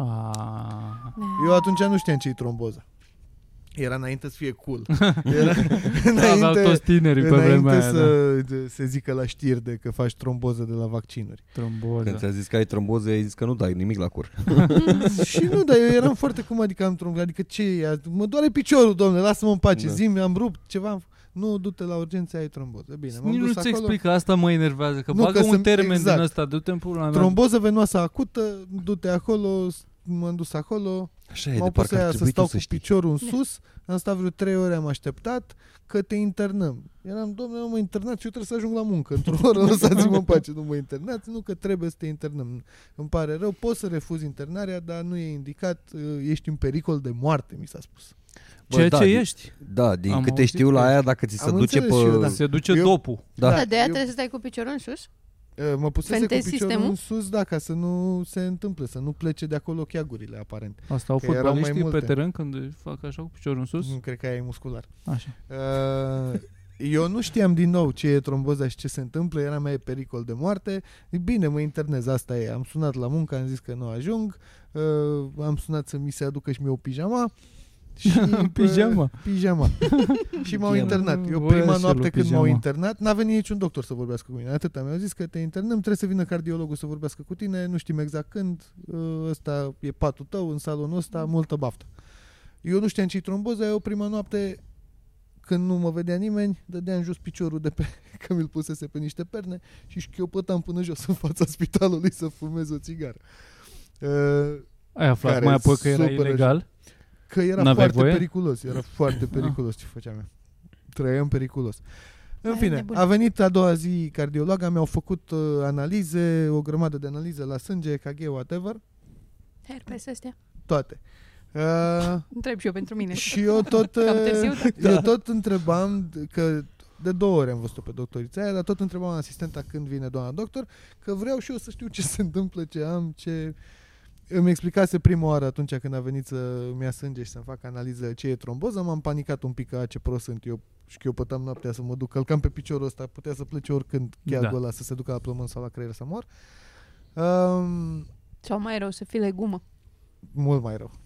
Eu atunci nu știam ce e tromboza. Era înainte să fie cool. Era Aveau toți tinerii pe vremea aia, să se zică la știri de că faci tromboză de la vaccinuri. Tromboză. Când ți-a zis că ai tromboză, ai zis că nu dai nimic la cur. Și nu, dar eu eram foarte cum adică am tromboză. Adică ce e? Mă doare piciorul, domnule, lasă-mă în pace. Zi-mi, am rupt ceva. Nu, du-te la urgență, ai tromboză. Bine, m-am Nici dus nu-ți acolo. explică, asta mă enervează, că Nu, bagă că un sunt- termen exact. din ăsta, du-te în pula mea. Tromboză venoasă acută, du-te acolo, m-am dus acolo. Așa e, M-au de pus parcă ar aia să trebui stau tu să cu știi. piciorul în sus. Am stat vreo 3 ore, am așteptat că te internăm. Eram, domnule, nu mă internați, eu trebuie să ajung la muncă. Într-o oră lăsați-mă în pace, nu mă internați, nu că trebuie să te internăm. Îmi pare rău, poți să refuzi internarea, dar nu e indicat, ești în pericol de moarte, mi s-a spus. Ceea ce din- ești. Da, din Am câte auzit știu la că- aia, dacă ți se Am duce înțeles și eu, pe... da. Se duce Eu- dopul. Da. Da, de aia trebuie să stai cu piciorul în sus? Mă pusese Fentezi cu piciorul sistemul? în sus, da, ca să nu se întâmple, să nu plece de acolo cheagurile, aparent. Asta au Că erau mai fotbaliștii pe multe. teren când fac așa cu piciorul în sus? Nu cred că aia e muscular. Așa. Eu nu știam din nou ce e tromboza și ce se întâmplă, era mai pericol de moarte. Bine, mă internez, asta e. Am sunat la muncă, am zis că nu ajung, am sunat să mi se aducă și mie o pijama. Și Pijama? Pijama. Și m-au Pijama. internat. Eu Voia prima și noapte lui când m-au pijama. internat, n-a venit niciun doctor să vorbească cu mine. Atâta mi-au zis că te internăm, trebuie să vină cardiologul să vorbească cu tine, nu știm exact când, ăsta e patul tău în salonul ăsta, multă baftă. Eu nu știam ce-i tromboză, eu prima noapte, când nu mă vedea nimeni, dădeam jos piciorul de pe, că mi-l pusese pe niște perne și șchiopătam până jos în fața spitalului să fumez o țigară. Ai aflat Care mai apoi că era super ilegal? Că era N-aveai foarte voie? periculos, era foarte periculos ce făceam eu. Trăiam periculos. În Ai fine, nebun. a venit a doua zi cardiologa, mi-au făcut analize, o grămadă de analize la sânge, EKG, whatever, Herpes astea. toate. Întreb și eu pentru mine. Și eu tot, Cam târziu, da. eu tot întrebam că de 2 ori am văzut-o pe doctorița aia, dar tot întrebam asistenta când vine doamna doctor, că vreau și eu să știu ce se întâmplă, ce am, ce... Îmi explicase prima oară atunci când a venit să-mi ia sânge și să-mi fac analiză ce e tromboză, m-am panicat un pic că ce prost sunt eu și că eu pătam noaptea să mă duc, călcam pe piciorul ăsta, putea să plece oricând cheagul ăla să se ducă la plămân sau la creier să mor. Sau mai rău, să fii legumă. Mult mai rău.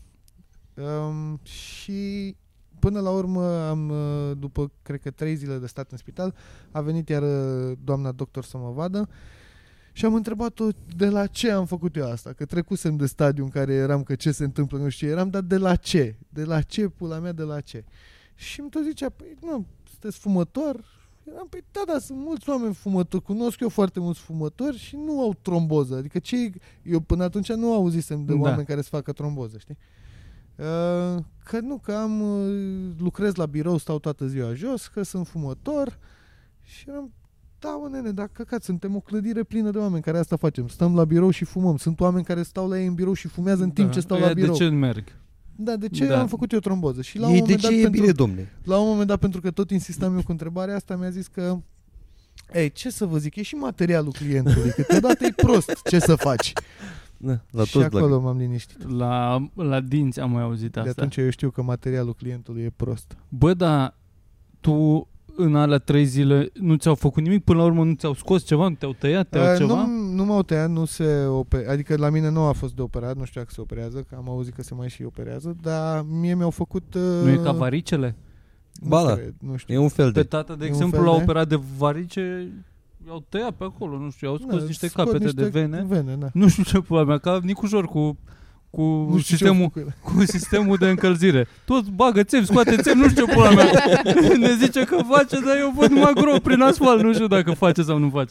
Și până la urmă am, după cred că 3 zile de stat în spital, a venit iar doamna doctor să mă vadă și am întrebat-o de la ce am făcut eu asta, că trecusem de stadiu în care eram că ce se întâmplă, nu știu ce eram, dar de la ce? De la ce, pula mea, de la ce? Și îmi tot zicea, păi nu, sunteți fumător? Eram, păi da, sunt mulți oameni fumători, cunosc eu foarte mulți fumători și nu au tromboză, adică eu până atunci nu auzisem de oameni care să facă tromboză, știi? Că nu, că lucrez la birou, stau toată ziua jos, că sunt fumător și eram, da, mă, nene, dar căcat, suntem o clădire plină de oameni care asta facem, stăm la birou și fumăm, sunt oameni care stau la ei în birou și fumează în timp ce stau la birou. De ce merg? Da, de ce am făcut eu tromboză? Și la un Ei, moment de dat, ce e bine, domne? la un moment dat, pentru că tot insistam eu cu întrebarea asta, mi-a zis că ei, ce să vă zic, e și materialul clientului, câteodată e prost, ce să faci? Da, la Și toți acolo m-am liniștit. La dinți am mai auzit De asta. atunci eu știu că materialul clientului e prost. Bă, dar tu în alea 3 zile nu ți-au făcut nimic? Până la urmă nu ți-au scos ceva? Nu te-au tăiat? Te-au ceva? Nu m-au tăiat, nu se adică la mine nu a fost de operat, nu știu dacă se operează, că am auzit că se mai și operează, dar mie mi-au făcut... Nu e ca varicele? Ba da, nu știu. e un fel Pe de... tata, de E un exemplu, fel l-a de- operat de varice, i-au tăiat pe acolo, nu știu, i-au scos Da, niște scot capete niște de vene. da. Nu știu ce pula mea, ca Nicușor cu Nu știu ce au sistemul, făcut. cu sistemul de încălzire. Tot bagă țevi, scoate țevi, nu știu ce pula mea. Ne zice că face, dar eu văd numai grob prin asfalt, nu știu dacă face sau nu face.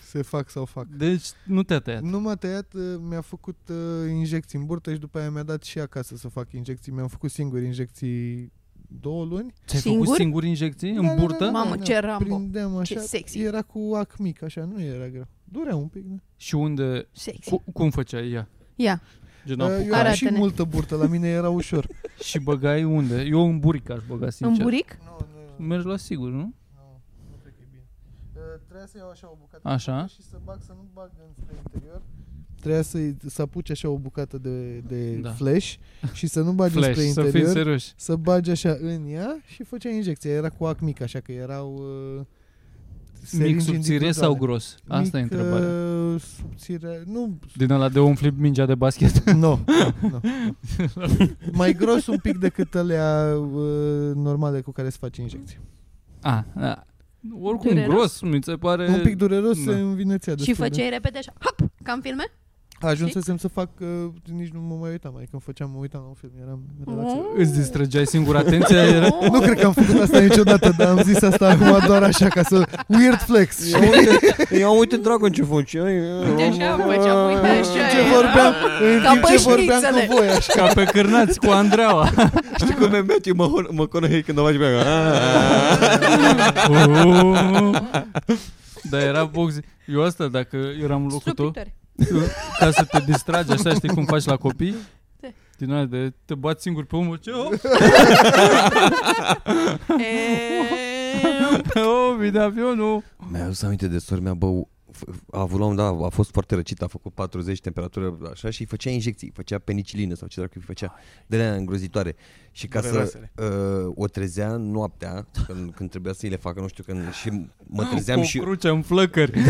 se fac sau fac. Deci nu te-a tăiat. Nu m-a tăiat, mi-a făcut injecții în burtă și după aia mi-a dat și acasă să fac injecții. Mi-am făcut singur injecții 2 luni. Ți-ai Singur? făcut singur injecții în burtă? Mamă, ce Rambo. Prindeam așa. Ce sexy. Era cu ac mic, așa, nu era greu. Durea un pic, da? Și unde... Sexy. Cum făceai ea? Ia. Gen Eu am Arată-ne. și multă burtă, la mine era ușor. Și băgai unde? Eu în buric aș băga, sincer. În buric? Nu, Mergi la sigur, nu? nu cred că e bine. Trebuia să iau așa o bucată Așa. de burtă și să nu bag înspre interior. Trebuia să apuci așa o bucată de Da. flash și să nu bagi Flash, înspre să fim interior. serioși. Să bagi așa în ea și făcea injecția. Era cu ac mic, așa că erau Mic, seringi subțire individuale. sau gros? Asta e întrebarea. Subțire, nu, Din ăla de umflit mingea de basket? nu. Mai gros un pic decât alea normale cu care se face injecție. Da. Oricum, Dureros. gros, mi se pare... Un pic dureros, Da. se învinețea Și destul de- făceai repede așa, hop, ca în filme? Ajunsesem să fac, nici nu mă mai uitam, adică mă uitam la un film, eram relaxat. Îți distrăgeai singur atenția? Era... Nu cred că am făcut asta niciodată, dar am zis asta acum doar așa, ca să... Weird flex. Ia uite, Dragon, ce făceai. Uite așa făceam, uite așa. Ce vorbeam, în Ca timp ce vorbeam bășnițele. cu voi, așa. Ca pe cârnați cu Andreaua. Știi cum e Matthew McConaughey când o faci pe Dar era box. Eu asta, dacă eram în locul tău, Strupitori. ca să te distragi, așa, știi cum faci la copii? Da. Din aia de te bați singur pe umăr, ce? Vine avionul. Mi-a adus aminte de sora mea, bă, a avut la un dat, a fost foarte răcit, a făcut 40 temperatură așa și îi făcea injecții, făcea penicilină sau ce dracu îi făcea, de aia îngrozitoare. Și ca să o trezea noaptea, când trebuia să îi le facă, nu știu, când și mă trezeam cu și o cruce în flăcări.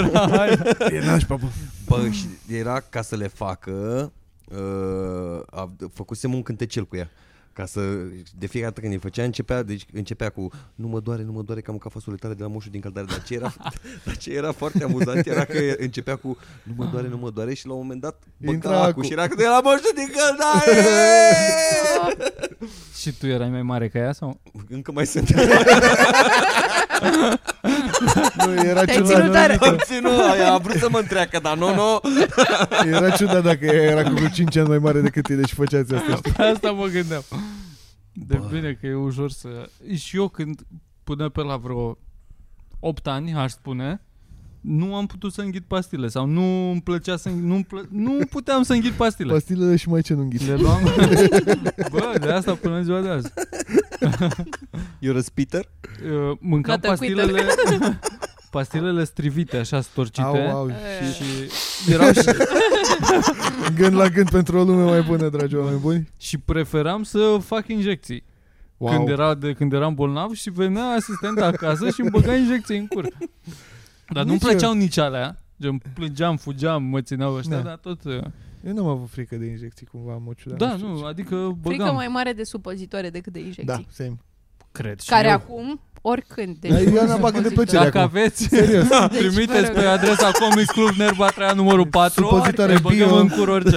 bă, și era ca să le facă, făcusem un cântecel cu ea. Ca să, de fiecare dată când îi făcea, începea cu nu mă doare, că am mâncat fasole tale de la moșul din căldare. Dar ce era foarte amuzant era că începea cu nu mă doare și la un moment dat băga acul și era că de la moșul din căldare. Și tu erai mai mare ca ea sau? Încă mai sunt. Nu, era Te-ai ciudat, ținut tare. Am ținut, a vrut să mă întreacă, dar nu. era ciudat dacă ea era cu 5 ani mai mare decât tine și făceați asta. Știi? Asta mă gândeam. De bine că e ușor să... Și eu când, până pe la vreo 8 ani, aș spune, nu am putut să înghit pastile sau nu îmi plăcea să nu puteam să înghit pastile. Pastilele și mai ce nu înghiți. Le luam... Bă, de asta până în ziua de azi. Eu răspiter. Mâncam Gata, pastilele strivite, așa storcite. Au. Și erau și... Gând la gând pentru o lume mai bună, dragi oameni buni. Și preferam să fac injecții. Wow. Când eram bolnav și venea asistent acasă și îmi băga injecții în cur. Dar nu-mi Nici plăceau nici alea. Gen, plângeam, fugeam, mă țineau ăștia, Da. dar tot... Eu n-am avut frică de injecții cumva, am o ciudă. Da, știu nu, ce. adică Frică băgam. mai mare de supozitoare decât de injecții. Da, same. Cred și Care eu. acum, oricând. Dar eu n-am bagă de plăcere Dacă acum. aveți, Serios. trimiteți pe adresa Comics Club Nerba 3 numărul 4. Supozitoare le băgăm bio. în cur orice.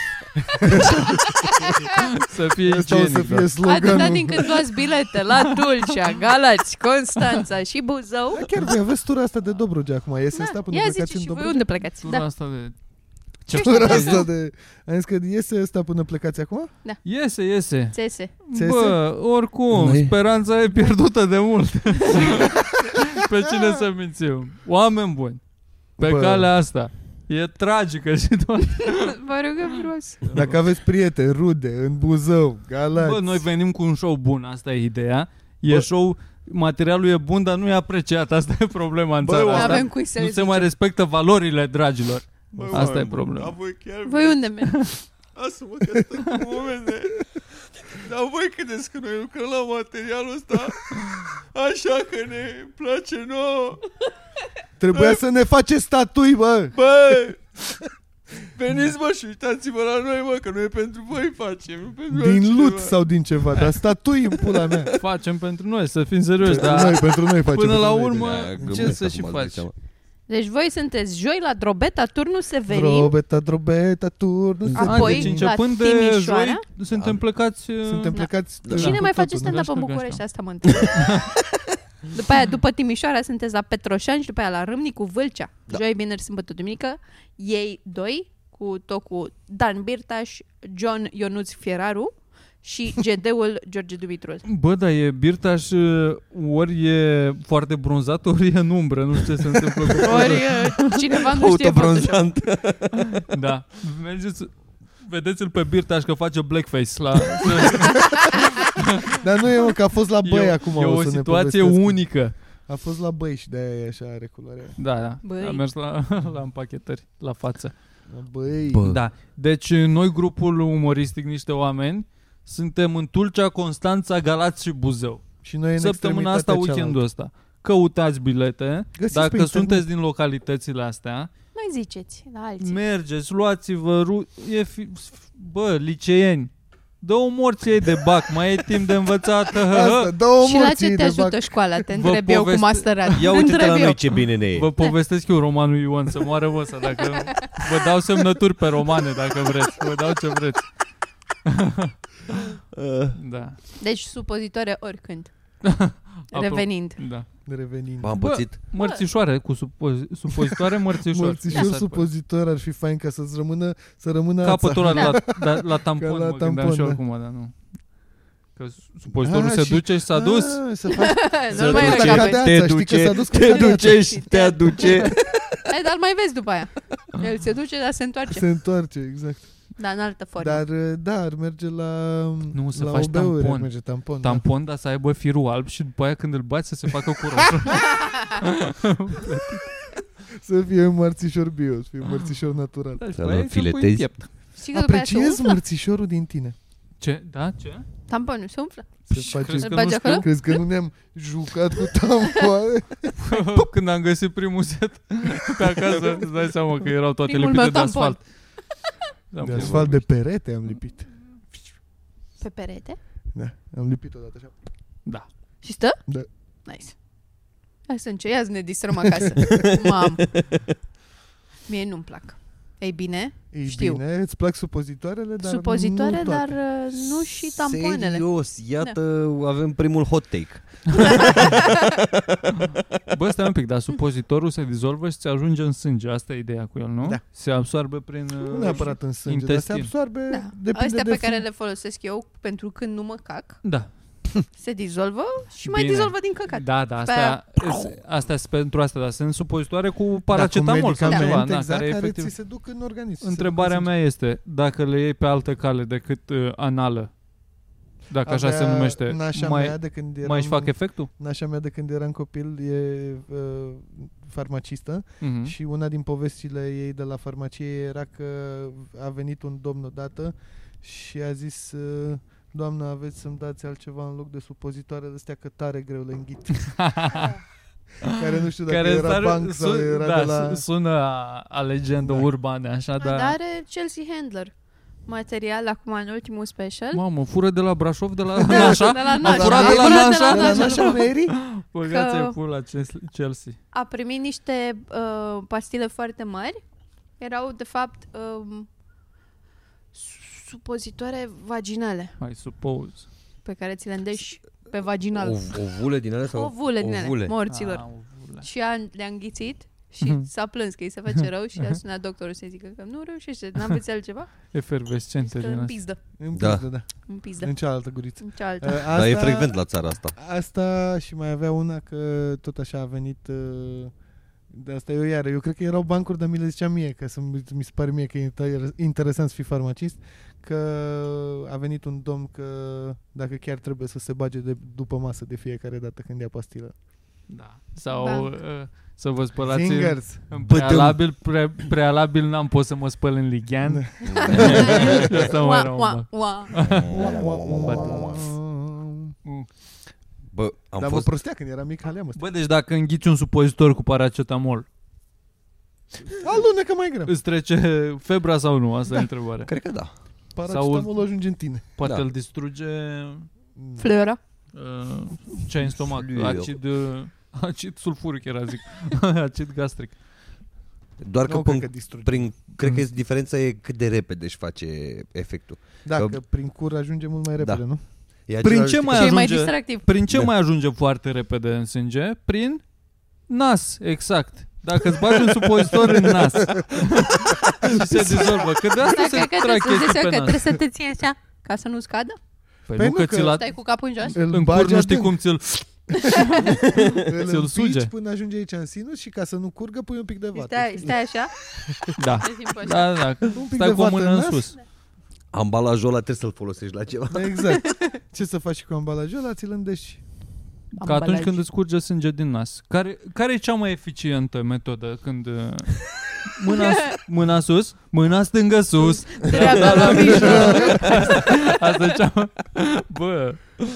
Să fie Asta o să igienic. fie Atâta sloganul. din când luați bilete la Tulcea, Galați, Constanța și Buzău. Chiar voi aveți tura asta de Dobrogea acum. Iese ăsta până Ia plecați zice în și voi Dobrogea? unde plecați. Tura Da. asta de... Tura asta de... Am zis că iese ăsta până plecați acum? Iese. Țese. Bă, oricum, Noi? speranța e pierdută de mult. Pe cine să mințim? Oameni buni. Pe Bă. calea asta. E tragică situația. Vă rugăm frumos. Dacă aveți prieteni, rude, în Buzău, Galați. Bă, noi venim cu un show bun, asta e ideea. Show, materialul e bun, dar nu e apreciat. Asta e problema în Bă, țara Nu asta. avem cui să Nu le se mai zicem. respectă valorile, dragilor. Bă, Asta oameni e buni, problema. dar voi chiar Voi unde mergeți? Asumă că stăm cu momente. Dar voi credeți că noi lucrăm la materialul ăsta așa că ne place nouă? Trebuia să ne faceți statui, bă! Bă! Veniți, mă, și uitați-vă la noi, mă, că noi pentru voi facem, nu pentru Din altcineva. lut sau din ceva, dar statui în pula mea. Facem pentru noi, să fim serioși. Pentru noi facem. Până la pentru noi. urmă, Da, ce glumesc să și acum, faci? îți dai seama. Deci voi sunteți joi la Drobeta, turnul Severin. Drobeta, turnul. Apoi, deci la începând de Timișoara? joi, suntem plecați... Suntem plecați. Cine mai face totul, stand-up nu în lași pe București? gașca. Asta mă întreb. După aia, după Timișoara, sunteți la Petroșani și după aia la Râmnicu, Vâlcea. Da. Joi, vineri, sâmbătă, duminică. Ei doi, cu Dan Birtaș, John Ionuț Fieraru și GD-ul George Dumitrul. Bă, dar e Birtaș ori e foarte bronzat, ori e în umbră. Nu știu ce se întâmplă cu Ori cineva nu știe Photoshop. Autobronzant. Da. Vedeți-l pe Birtaș că face blackface la... Dar nu e, mă, că a fost la Băi acum. E o să ne situație povestească. unică. A fost la Băi și de-aia e așa, are culoarea. Da. Băi. A mers la împachetări, la față. La Băi. Bă. Da. Deci noi, grupul umoristic Niște Oameni, suntem în Tulcea, Constanța, Galați și Buzău. Și noi în Săptămâna asta, extremitatea weekendul ăsta. Căutați bilete. Găsiți pe Dacă internet. sunteți din localitățile astea, Mai ziceți la alții. mergeți, luați-vă, bă, liceieni, dă-o morții ei de bac, mai e timp de învățat. Asta, două Și la morții ce te de ajută bac. școala? Te Vă întreb eu cu poveste- masterat. Ia uite-te Întreb la eu. noi ce bine ne e. Vă povestesc eu romanul Ion, să moară vă, dacă vă dau semnături pe romane, dacă vreți. Vă dau ce vreți. Da. Deci supozitoare oricând. Apro- Revenind. Da. Revenind. M-am pățit. Mărțișoare cu supozitoare, mărțișoare. Mărțișor Asta ar supozitor ar fi fain ca să rămână ața. capătul ăla la tampon, Ca la mă gândeam tampon, și eu da. acum, dar nu. Că supozitorul Ah, se și- duce și s-a dus. Să faci, Nu mai duce, recapet. cadeața, știi că s-a dus cu te cadeața. duce și te aduce. Hai, dar mai vezi după aia. El se duce, dar se întoarce. Se întoarce, exact. Dar în altă formă. Dar, da, ar merge la Nu, să la faci OB-uri, tampon. ar merge tampon. Tampon, dar să aibă firul alb și după aia când îl bați să se facă cu roșu. Da. Să fie un mărțișor bio, să fie un mărțișor natural. Da, și Să-l după aia îl pui în filetezi. piept. Știi că după aia se Apreciez umflă? mărțișorul din tine. Ce? Da? Ce? Tamponul se umflă. Se Și face... crezi că bagi nu acolo? știu? Crezi că nu ne-am jucat cu tampoane? Când am găsit primul set pe acasă, îți dai seama că erau toate Primul lipite meu de tampon. asfalt. De asfalt de perete am lipit. Pe perete. Da, am lipit odată așa. Da. Și stă? Da. Nice. Hai să ia să ne distrăm acasă. Mam. Mie nu-mi plac. Ei bine, Ei Știu. bine, îți plac supozitoarele, dar supozitoare, nu toate. dar nu și tampoanele. Serios, iată, avem primul hot take. Bă, stai un pic, dar supozitorul se dizolvă și ți ajunge în sânge. Asta e ideea cu el, nu? Da. Se absorbe prin Nu neapărat în sânge, dar se intestin. absorbe, Da. depinde Astea de pe care le folosesc eu pentru când nu mă cac, Da. se dizolvă și mai Bine. dizolvă din căcat. Da, astea sunt pentru asta, dar sunt supozitoare cu paracetamol cu sau medicamente, ceva, exact, care care efectiv... ți se duc în organism. Întrebarea mea este, dacă le iei pe altă cale decât anală, dacă așa se numește, Nașa mai, mea de când eram, mai își fac efectul? Nașa mea de când eram copil e farmacistă Mhm. și una din povestile ei de la farmacie era că a venit un domn odată și a zis doamnă, aveți să-mi dați altceva în loc de supozitoare de astea că tare greu le înghit. Care nu știu dacă era banc sau era de la... sună a legendă Da. urbană, așa, Dar dar... are Chelsea Handler material acum în ultimul special. Mamă, fură de la Brașov, de la Da, Nașa? de la A Nașa. furat A de la furat Nașa? De la Nașa Mary? Băgați-i Că- pula Chelsea. A primit niște pastile foarte mari. Erau, de fapt, supozitoare vaginale I suppose. pe care ți le îndeși pe vaginal. Ovule din alea sau? Ovule din ele, Ovule. morților. Ovule. Și le-a înghițit și s-a plâns că îi se face rău și a sunat doctorul să zică că nu reușește, n-aveți altceva? Efervescențe Că din în asta. pizdă, În Da. pizdă, da. în pizdă, În cealaltă guriță. în cealaltă. Dar e frecvent la țara asta. Asta și mai avea una că tot așa a venit de asta eu cred că erau bancuri, dar mi le zicea mie că mi se pare mie că e interesant să fii farmacist, că a venit un domn că dacă chiar trebuie să se bage după masă de fiecare dată când ia pastilă. Da. Sau Banc. să vă spălați Zingers. în prealabil, prealabil n-am pot să mă spăl în lighean. Asta mai era un banc. Bă, am Dar fost... vă prostea când era mic, haleam ăsta. Bă, deci dacă înghiți un supozitor cu paracetamol, Alunecă mai greu. îți trece febra sau nu? Asta e întrebarea. Cred că da. Paracetamolul ajunge în tine. Poate Da. îl distruge Flora. ce ai în stomac, Fluid. acid sulfuric era, zic, acid gastric. Doar că Nu cred că distruge. cred că diferența e cât de repede își face efectul. Da, că- că prin cur ajunge mult mai repede, Da. nu? Prin ce mai Și e mai ajunge? distractiv. Prin ce mai ajunge foarte repede în sânge? Prin nas, exact. Dacă îți bagi un supozitor în nas și se dizolvă, că de asta se trag chestii pe nas. Trebuie să te ții așa ca să nu scadă? Păi Păi nu nu că că- ți la Stai cu capul în jos? în cur nu știi cum ți-l... Îl Ți-l suge. împici până ajunge aici în sinus și ca să nu curgă pui un pic de vată. Stai așa? Da. Da. Un pic Stai de cu o vată mână în în nas. sus. Ambalajul ăla trebuie să-l folosești la ceva. Exact. Ce să faci cu ambalajul ăla? Ți-l îndeși. Ca atunci când îți curge sânge din nas. Care e cea mai eficientă metodă când... Mâna sus, mâna stângă sus. Dreapta la mijloc. Asta e cea mai... Bă...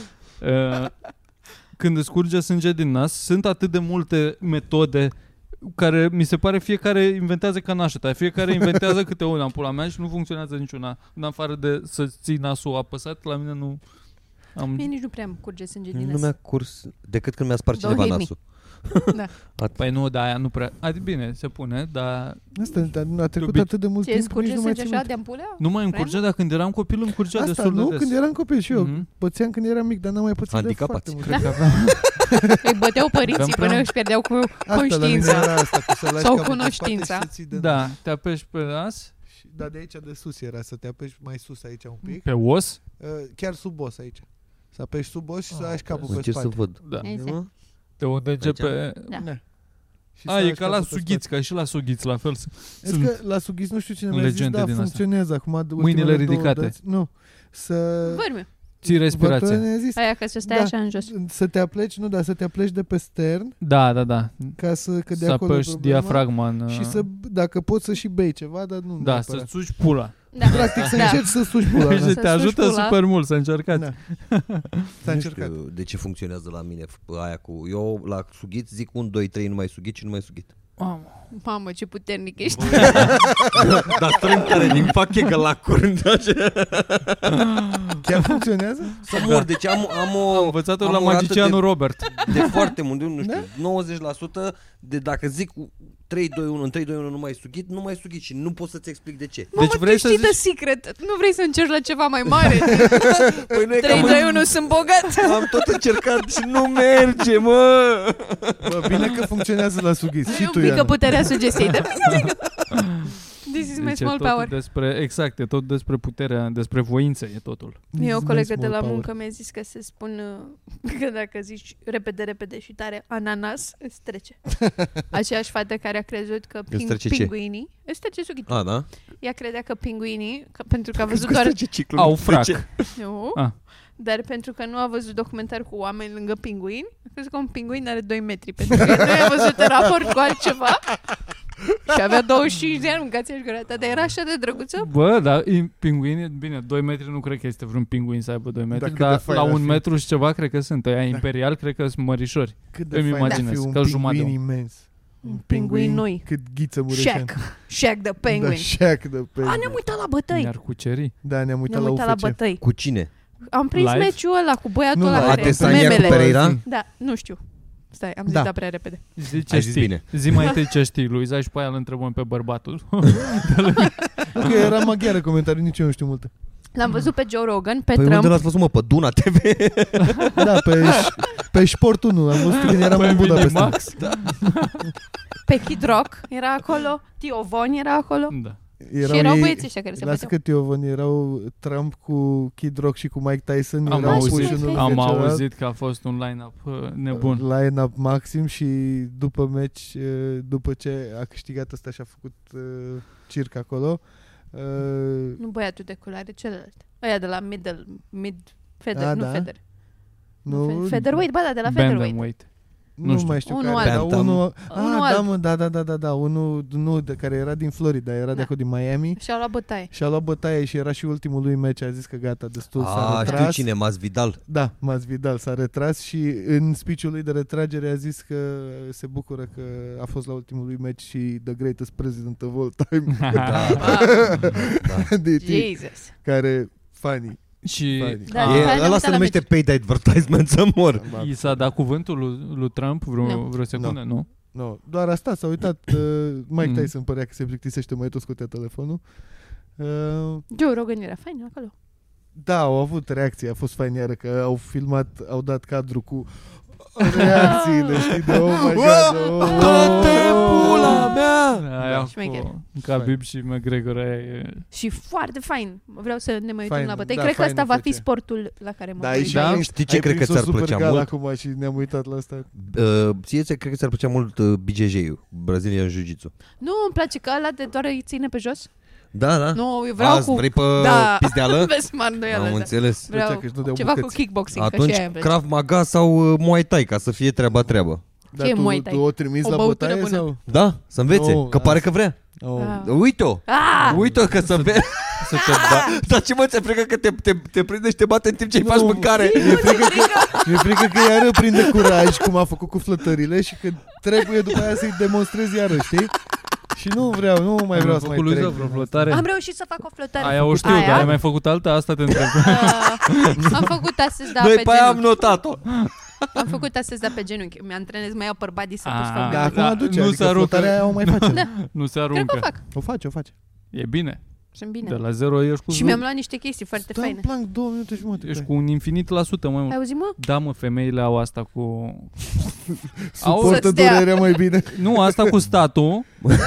Când îți curge sânge din nas, sunt atât de multe metode care mi se pare fiecare inventează ca nașa ta. Fiecare inventează câte una în pula mea și nu funcționează niciuna. În afară de să ții nasul apăsat, la mine nu am... Mie nici nu prea îmi curge sânge din Nu nas. mi-a curs decât când mi-a spart Don't cineva hit me. nasul. Da. Păi nu, de aia nu prea... Adică bine, se pune, dar Asta a trecut Iubit. atât de mult Ție îți timp, nici curge nu mai sânge țin așa minte. de ampulea? nu mai îmi curge, dar când eram copil îmi curgea Asta destul nu, de des. când eram copil și eu. Mhm. Pățeam când eram mic, dar n-am mai pățit de Handicapați. foarte mult. Cred că aveam... Îi băteau părinții Aveam până prea- își pierdeau cu Asta la mine conștiința. era asta, cu să lași Sau capul pe cunoștința. spate și să ții de Da, te apeși pe nas, Dar de aici de sus era, să te apeși mai sus aici un pic. pe os. Chiar sub os aici. Să apeși sub os și să lași capul pe Încerc să spate. văd. Da. Exact. De unde începe... Da. Da. Și să A, e lași ca la capul pe sughiți, ca și la sughiți, la fel. Vezi că la sughiți, nu știu cine mi-a zis, legende da, din astea. funcționează acum. Mâinile ultimele două ridicate. dăți. Nu. Să... Vârmiu. Ții respirație. Văd că ne-a zis, Aia că să stai Da. așa în jos. să te apleci, nu, dar să te apleci de pe stern Da. ca să, că de Să acolo e apeși problema. diafragma în... Și să, dacă poți să și bei ceva, dar nu Da, neapărat. să-ți sugi pula. Da. Practic să încerci să sugi pula. Și Da. te ajută sugi pula. super mult să încercați. Da. S-a Nu încercat. știu de ce funcționează la mine aia cu... Eu la sughiț zic 1, 2, 3, nu mai sughit și nu mai sughit. Mamă, ce puternic ești. Dar strâng tare din pachecă la curând. Chiar funcționează? Să mor, deci am o... Învățat-o am la o rată magicianul Robert. de foarte mult, nu știu, 90% de dacă zic 3, 2, 1, în 3, 2, 1 nu mai sughit și nu pot să-ți explic de ce. Mamă, Deci vrei tu să știi zici- de secret. Nu vrei să încerci la ceva mai mare? Păi nu e 3, că 2, 1, sunt bogat. am tot încercat și nu merge, mă! Bă, bine că funcționează la sughiți. Și E tu, un pică Iana. puterea sugestiei. This is my Deci e small totul power. despre, exact, e tot despre puterea, despre voință e totul. Mie o This is colegă my de la small muncă mi-a zis că se spun că dacă zici repede și tare ananas, îți trece. Aceeași fată care a crezut că Îți trece ce? pinguinii îți trece sughitul. A, da? Ea credea că pinguinii, pentru că a văzut doar... Au frac. Nu, Ah. dar pentru că nu a văzut documentar cu oameni lângă pinguini, a crezut că un pinguin are 2 metri, pentru că nu i-a văzut în raport cu altceva. Și avea 25 de ani, mâncați-și gura ta, dar era așa de drăguță. Bă, dar pinguini, bine, 2 metri nu cred că este vreun pinguin să aibă 2 metri, cât de dar fain la ar 1 fi. metru și ceva cred că sunt. Aia imperial cred că sunt mărișori. Cât de Îmi fain ar imaginez, fi un ca jumătate de pinguin om. imens. Un pinguin noi. Cât ghiță mureșean. Shaq the penguin. Da, Shaq the penguin. Ne-am uitat la bătăi. Ne-ar cuceri. Da, ne-am uitat Ne-am uitat la la UFC. bătăi. Cu cine? Am prins Live? meciul ăla cu băiatul Nu, ăla la care Adesanya cu memele. Pereira? Da, nu știu. Stai, am zis Da. da prea repede. Zi ce Ai zis știi. bine. Zi mai întâi ce știi, Luiza, și pe aia îl întrebăm pe bărbatul. Că era maghiară comentariu, nici eu nu știu multe. L-am văzut pe Joe Rogan, pe Păi unde Trump. l-ați văzut, mă? Pe Duna TV? Da, pe Sport 1 am văzut când eram în Budapesta. Max? Pe Kid Rock era acolo, Tio Von era acolo. Da. Și erau băieții ăștia care se Lasă băteau. că Teovon erau Trump cu Kid Rock și cu Mike Tyson. Am erau auzit, puși unul am pe celălalt. auzit că a fost un line-up nebun. Line-up maxim și după meci, după ce a câștigat ăsta și a făcut circ acolo. Nu băiatul de culoare, celălalt. Aia de la mid Feder, A, nu da. Feder. Nu, Featherweight, bă, da, de la Featherweight. Bantamweight. nu nu știu. mai știu Unul care, alb. dar unul... Unul da, alb. mă, da, unul nu, de care era din Florida, era de Da. acolo din Miami Și-au luat bătaie. și a luat bătaie și era și ultimul lui meci, a zis că gata, destul, s-a A, știu retras. cine, Masvidal. Da, Masvidal s-a retras și în speech-ul lui de retragere a zis că se bucură că a fost la ultimul lui meci și the greatest president of all time. Da. DT, Jesus. care funny. Și Funny. Da, a, după aia ne-am Ăla uitat se la numește meci. paid advertisement, să mor. i s-a dat cuvântul lui Trump vreo secundă, nu? No, doar asta s-a uitat. Mike Mm. Tyson părea că se plictisește, mai tot scotea telefonul. Joe Rogan era fain acolo. Da, au avut reacție, a fost fainiară că au filmat, au dat cadru cu reacțiile, știi, de oh my god, Dă-te pula mea! Aia Șmecher. cu Khabib și McGregor e... Și foarte fain. Vreau să ne mai uităm Fain, la bătăi. da, Cred că fain asta va fi face. sportul la care mă Da, voi și uita. Da? Știi ce cred că ți-ar plăcea mult? acum și ne-am uitat la asta. Ție cred că ți-ar plăcea mult BJJ-ul, Brazilian Jiu-Jitsu. Nu, îmi place că ăla de doar îi ține pe jos. Da, da. Nu, eu vreau Azi cu... vrei pe Da. pizdeală? Vezi mardoială, Am da. înțeles. Vreau Plăcea că își dădeau ceva cu bucăți. kickboxing, că și Atunci aia îmi place. Krav Maga sau Muay Thai, ca să fie treaba. Dar Ce tu, Muay Thai? tu o trimis O la băutură bătaie bună. sau? Da, să învețe, Oh, că pare asta. că vrea. Oh. Ah. Uite-o, Ah! uite-o că să vezi. Să te ba... Dar ce mă, ți-e frică că te prinde și te bate în timp ce îi faci Nu. mâncare? Mi-e frică că iară prinde curaj, cum a făcut cu flătările și că trebuie după aia să-i demonstrez iară, știi? Și nu mai vreau să mai făcut lui trec. Zău vreo flotare. Am reușit să fac o flotare. Aia o știu, Aia? dar ai mai făcut alta? Asta te întreb. Am făcut astăzi, da, Noi pe pe aia am genunchi. notat-o. Am făcut astăzi, da, pe genunchi. Mi-antrenez mai upper body să pot să fac Ah, Da, mai acum Da, aduce, nu adică se aruncă. flotarea aia o mai face. Da. Nu se Cred că o aruncă. fac. O face. E bine. Sunt bine. De la 0 ești cu Și mi-am luat niște chestii foarte Stă în faine. plank 2 minute și jumătate. Ești cu un infinit la sută, mai Ai mult. auzit, mă? Da, mă, femeile au asta cu... Suportă Să-ți dea. durerea mai bine. Nu, asta cu statul.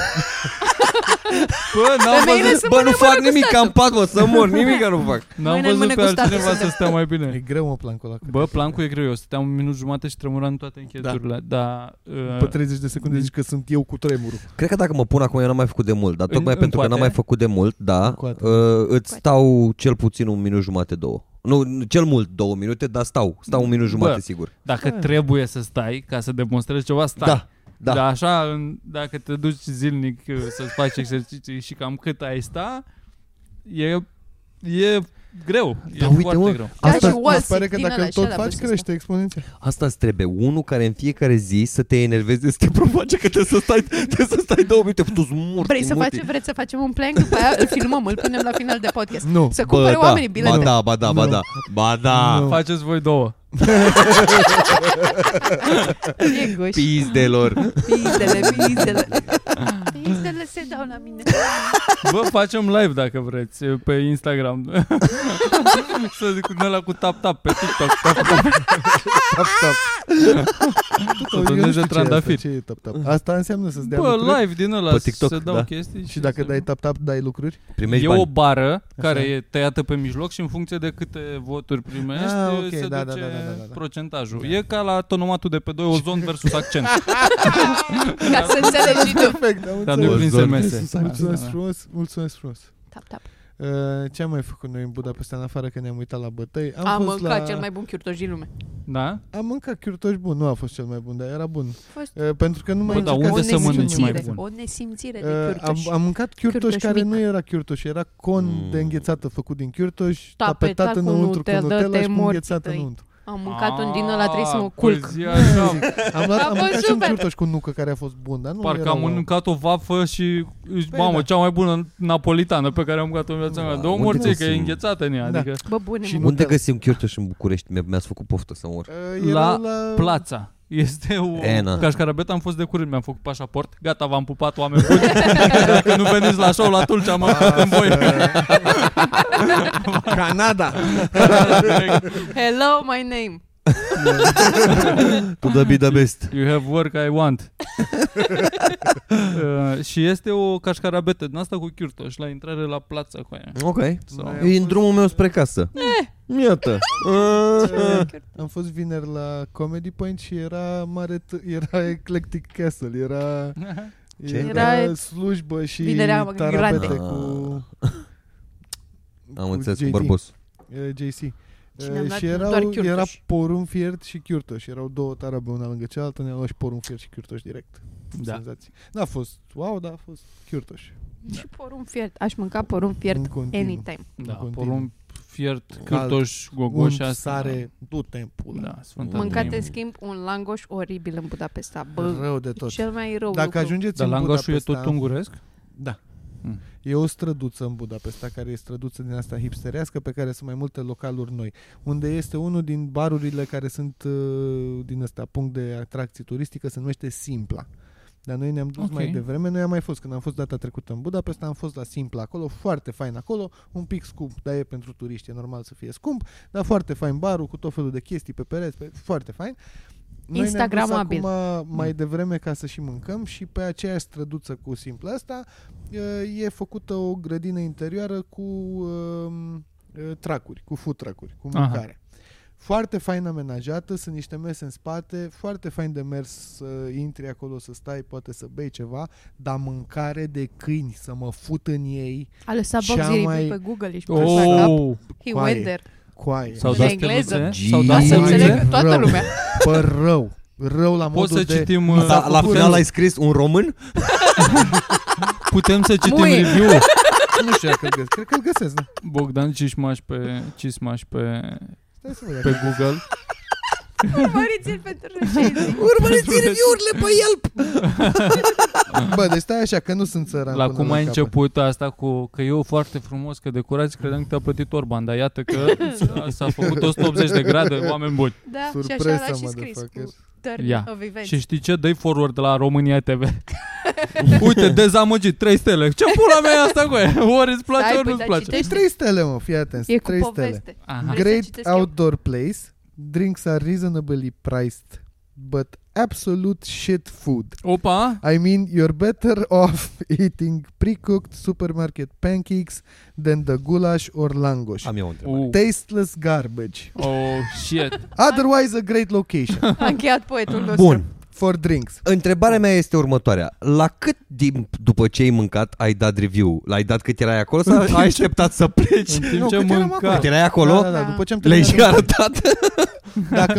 Bă, n-am Femeile văzut, sunt Bă, nu mâine fac mână cu nimic, statul. am pat, mă, să mor, nimic nu fac. n-am Mâine văzut mână pe cu statul altcineva să să dea. stea mai E bine. greu, mă, plancul ăla. Bă, plancul e greu. Eu stăteam un minut jumate și tremuram toate încheieturile. Da. Pe 30 de secunde zici că sunt eu cu tremurul. Cred că dacă mă pun acum, eu n-am mai făcut de mult, dar tocmai În pentru că coate? n-am mai făcut de mult, da, coate. îți stau cel puțin un minut jumate, 2. Nu, cel mult 2 minute, dar stau un minut jumate, Bă, sigur. Dacă trebuie să stai ca să demonstrezi ceva, stai. Da, da. Dar așa, dacă te duci zilnic să-ți faci exerciții și cam cât ai sta, e greu. Da, E uite, foarte mă. greu. Asta- și wall Îți pare sit că din dacă ăla, îl și tot ăla faci, vârstesc. crește exponențial. Asta îți trebuie, unul care în fiecare zi să te enerveze, să te provoace că trebuie să stai 2 minute, tu murti. Vreți să facem un plank? După aia îl filmăm, îl punem la final de podcast. Nu. Să cumpere oamenii bilete. Ba da. Nu. Faceți voi două. E goș. Pizdelor. Pizdele. Pizdele se dau la mine. Bă, facem live dacă vreți pe Instagram. Să zic cu ăla cu tap-tap pe TikTok. Tap-tap. Să Eu nu doneze știu ce e trandafiri. asta, ce e tap-tap? Asta înseamnă să-ți dea Bă, lucruri? live din ăla Pe TikTok, se dau da. chestii. Și dacă dai tap-tap, dai lucruri? Primești E bani. o bară care Așa. e tăiată pe mijloc și în funcție de câte voturi primești Ah, ok, se da, duce da. procentajul. Da. E ca la tonomatul de pe 2, ozon versus accent. Ca să înțelegi și tu. Perfect, am Dar nu-i prin Ozon SMS. Mulțumesc frumos. Tap. Ce am mai făcut noi în Budapesta, în afară că ne-am uitat la bătăi? Am fost mâncat la... cel mai bun chiurtoș din lume. Da? Am mâncat chiurtoș bun, nu a fost cel mai bun, dar era bun. Fost Pentru că nu mai Bă, dar încercat unde să mănânci mai nesimțire, bun? o nesimțire de chiurtoș. am mâncat chiurtoș Chiurtoș care mic. nu era chiurtoș, era con de înghețată făcut din chiurtoș, Tapetat tapetat cu înăuntru cu Nutella, Nutella dă-te și cu morții înghețată tăi. înăuntru. Am mâncat un din ăla, trebuie să mă Ah, culc. păi zi așa. Am fost mâncat și un super. chiurtoș cu nucă care a fost bun, dar nu Parcă era am wow. mâncat o vafă și Păi mamă, da. cea mai bună napolitană pe care am mâncat-o în viața mea. Două Unde morții, că e găsim? înghețată în ea. Da. Adică Bă, bune, Și mă. Unde Nutella. găsim chiurtoș în București? Mi-ați făcut poftă să mor. Erau la Plața. Este o Ena. cașcarabet, am fost de curând, mi-am făcut pașaport. Gata, v-am pupat, oameni buni. Dacă nu veniți la show la Tulcea, mă fac în voi. Canada. Hello, my name. To the be the best. You have work I want. Și este o cașcarabetă din asta cu chiurtoș la intrare la Plața cu aia. Ok. Sau- E în drumul meu spre casă. Iată. Am fost vineri la Comedy Point și era era Eclectic Castle, era Ce? Era slujbă și vinerea tarabete grande. cu Am înțeles cu JT. bărbos. JC. Și ne-am luat Și doar chiurtoș. era porumb fiert și chiurtoș. Erau două tarabe una lângă cealaltă, ne-am luat și porumb fiert și chiurtoș direct. Da. Senzații. N-a fost wow, dar a fost chiurtoș. Și porumb fiert. Aș mânca porumb fiert În continuu. anytime. Da, Continuu. porumb, fiert, Cald, cârtoș, gogoș Un asta. sare, du-te în pula. Da, sfânta Mâncat Trăime. în schimb un langoș oribil în Budapesta. Bă, Rău de tot. cel mai rău Dacă lucru. ajungeți Dar în langoșul e Budapesta, tot unguresc? Da. Mm. E o străduță în Budapesta, care e străduță din asta hipsterească, pe care sunt mai multe localuri noi, unde este unul din barurile care sunt din ăsta, punct de atracție turistică, se numește Simpla. Dar noi ne-am dus mai devreme, noi am mai fost, când am fost data trecută în Budapesta, am fost la Simpla acolo, foarte fain acolo, un pic scump, dar e pentru turiști, e normal să fie scump, dar foarte fain barul cu tot felul de chestii pe pereți, foarte fain. Noi Instagramabil. ne-am dus acum mai devreme ca să și mâncăm și pe aceeași străduță cu Simpla asta e făcută o grădină interioară cu tracuri, cu food tracuri, cu mâncare. Foarte fain amenajată, sunt niște mese în spate, foarte fain de mers să intri acolo, să stai, poate să bei ceva, dar mâncare de câini, să mă fut în ei. A lăsat Bob mai... pe Google și pe He went there. Coaie. Sau în dat engleză. Sau dat Să înțeleg toată rău. lumea. Bă, rău la modul să de... citim, La final ai scris un român? Putem să citim Muie. review. Nu știu dacă îl găsesc, cred că îl găsesc, da. Bogdan Cismaș pe Stai să văd pe dacă- Google. Urmăriți-l pentru recenzii. Urmăriți review-urile pe el! Bă, deci stai așa, că nu sunt țăran. La până cum ai capăt. început asta cu că e foarte frumos, că decorați, credeam că te-a plătit Orban, dar iată că s-a făcut 180 de grade, oameni buni. Da, și Surpresa, așa l-a și scris motherfucker. cu turn Ia. of events. Și știi ce? Dă-i forward la România TV. Uite, dezamăgit, 3 stele. Ce pula mea e asta, cu ori îți place, Stai, ori păi, nu-ți dar place. citește. 3 stele, mă, fii atent. E cu 3 stele. poveste. Aha. Vrei să Great citesc eu? outdoor place. Drinks are reasonably priced, but absolute shit food. Opa! I mean, you're better off eating pre-cooked supermarket pancakes than the goulash or langosh. Am eu o întrebare. Tasteless garbage. Oh, shit. Otherwise a great location A încheiat poetul nostru. Bun. for drinks. Întrebarea mea este următoarea. La cât timp după ce ai mâncat ai dat review? L-ai dat cât erai acolo sau ai așteptat să pleci? În timp Nu, ce cât eram mânca. acolo. Cât erai acolo? Da, Da. după ce am Le-ai terminat. și arătat? Dacă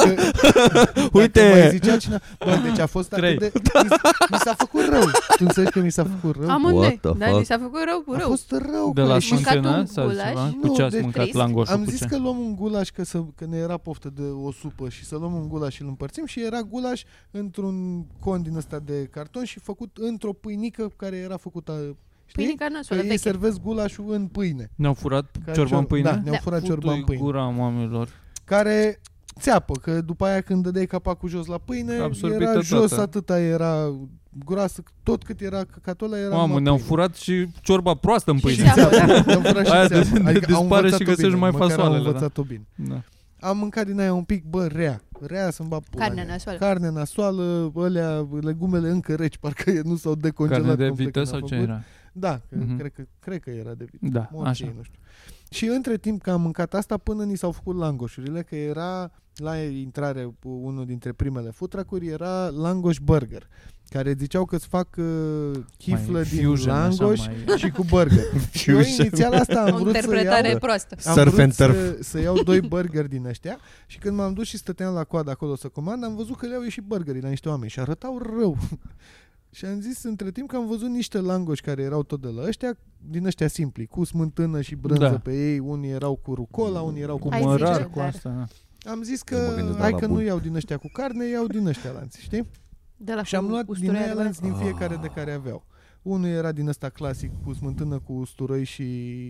Uite. dacă mai zicea cineva, bă, deci a fost Trei. atât de... Mi s-a făcut rău. Tu înțelegi că mi s-a făcut rău? Amândoi. What the Da, fuck? mi s-a făcut rău cu A rău. fost rău. De bă, la și mâncat Sfântână un sau gulaș? ceva? Nu, Cu ce ați de mâncat trist. langoșul? am Cu zis ce? că luăm un gulaș că ne era poftă de o supă și să luăm un gulaș și îl împărțim și era gulaș într-un con din ăsta de carton și făcut într-o pâinică care era făcută, știi? Pâinica Că nasoală, ei veche. servesc gulașul în pâine. Ne-au furat Ca ciorba în pâine? Da, ne-au Da. furat ciorba în Futu-i pâine. gura oamenilor. Care țeapă, că după aia când dădeai capacul jos la pâine, Absorbită era toată. jos, atâta era groasă, tot cât era căcatul ăla era Mamă, numai ne-au pâine. furat și ciorba proastă în Și pâine. țeapă, da. Ne-au furat și Aia țeapă. de- Adică au dispare și învățat-o găsești bine, mai măcar fasoalele, Au da. învățat-o bine. Da. Am mâncat din aia un pic, bă, rea să-mi bag pula Carne în ea. nasoală. Carne nasoală, alea, legumele încă reci, parcă nu s-au decongelat. Carne de complet vită când sau am ce făcut. era? Da, Mhm. cred că era de vită. Da, Morții, așa. nu știu. Și între timp că am mâncat asta până ni s-au făcut langoșurile, că era la intrare unul dintre primele food truck-uri, era langoș burger, care ziceau că îți fac chiflă Mai din fusion, așa, langoș mai- și cu burger. Și eu inițial asta am O vrut să interpretare iau, proastă. am Surf vrut and turf. să iau 2 burgeri din ăștia și când m-am dus și stăteam la coadă acolo să comand, am văzut că le-au ieșit burgerii la niște oameni și arătau rău. Și am zis între timp că am văzut niște langoși care erau tot de la ăștia, din ăștia simpli, cu smântână și brânză Da. pe ei, unii erau cu rucola, unii erau cu Cu Ai mărar, zice, cu dar- asta. Am zis Nu mă că gândesc, hai la că bun. nu iau din ăștia cu carne, iau din ăștia lanți, știi? De la Și am luat din usturoi aia adevărat. lanți din fiecare de care aveau. Unul era din ăsta clasic cu smântână, cu usturoi și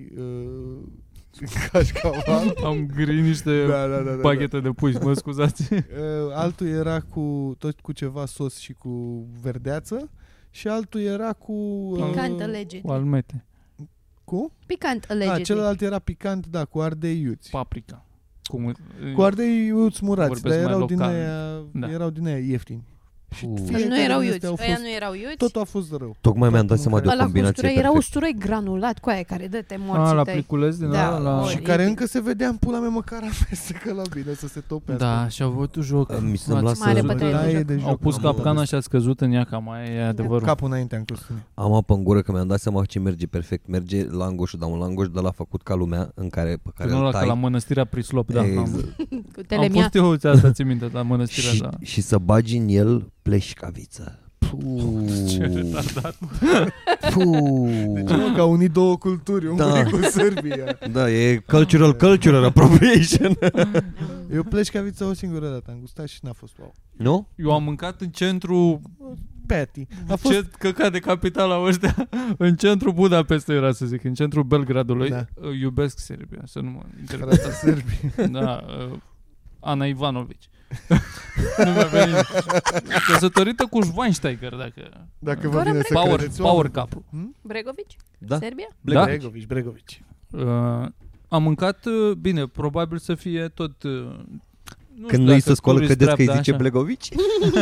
cașcaval. Am gri niște da. baghete de pui, mă scuzați. Altul era tot cu ceva sos și cu verdeață și altul era cu Picant allegedly. Cu almete. cu? Picant allegedly. Celălalt era picant, da, cu ardei iuți. Paprika. Cu ardei iuți murați, Vorbesc dar mai erau din local. aia, Da. erau din aia ieftini. Și Deci Deci nu fiecare erau din iuți. astea au Aia fost, nu erau iuți. totul a fost rău. Tocmai mi-am dat seama de o Ăla cu combinație usturoi era perfectă. usturoi granulat cu aia care dă-te A, morții la tăi. pliculeț din Da, ăla, la... ori. Și care încă se vedea în pula mea măcar amestecă la bine să se topească. Da, și au avut joc. Mi se Ați lasă- Mare văzut? bătaie Da, de e joc. de joc. Au pus am capcana văzut. și a scăzut în ea, cam aia e adevărul. Capul înainte am crezut. Am apă în gură că mi-am dat seama ce merge perfect. Merge langoșul, dar un langoș de la făcut ca lumea în care, pe care Nu îl la, tai. la Mănăstirea Prislop, da. Exact. Cu Am telemia. fost eu, asta ții minte, la Mănăstirea, și, da. și să bagi în el pleșcaviță. Ce retardat. Deci nu, că au unit două culturi, Da. Ungaria cu Serbia. Da, e cultural appropriation. Eu pleșcavița o singură dată, am gustat și n-a fost wow. Nu? Eu am mâncat în centru, Patty. A fost ce căcat de capitala ăștia, în centru Budapesta era să zic, în centru Belgradului. Da. Iubesc Serbia, să nu mă frața interpretați. Serbia. Da, Ana Ivanovici. Nu mi-a venit. Căsătorită cu Schweinsteiger, Dacă vă vine să credeți. Power couple. Bregovici? Da? Serbia? Da? Bregovici. Am mâncat, bine, probabil să fie tot... nu Când știu nu îi dacă se scoală, Chris credeți că îi Dreapta, zice așa. Blegovici?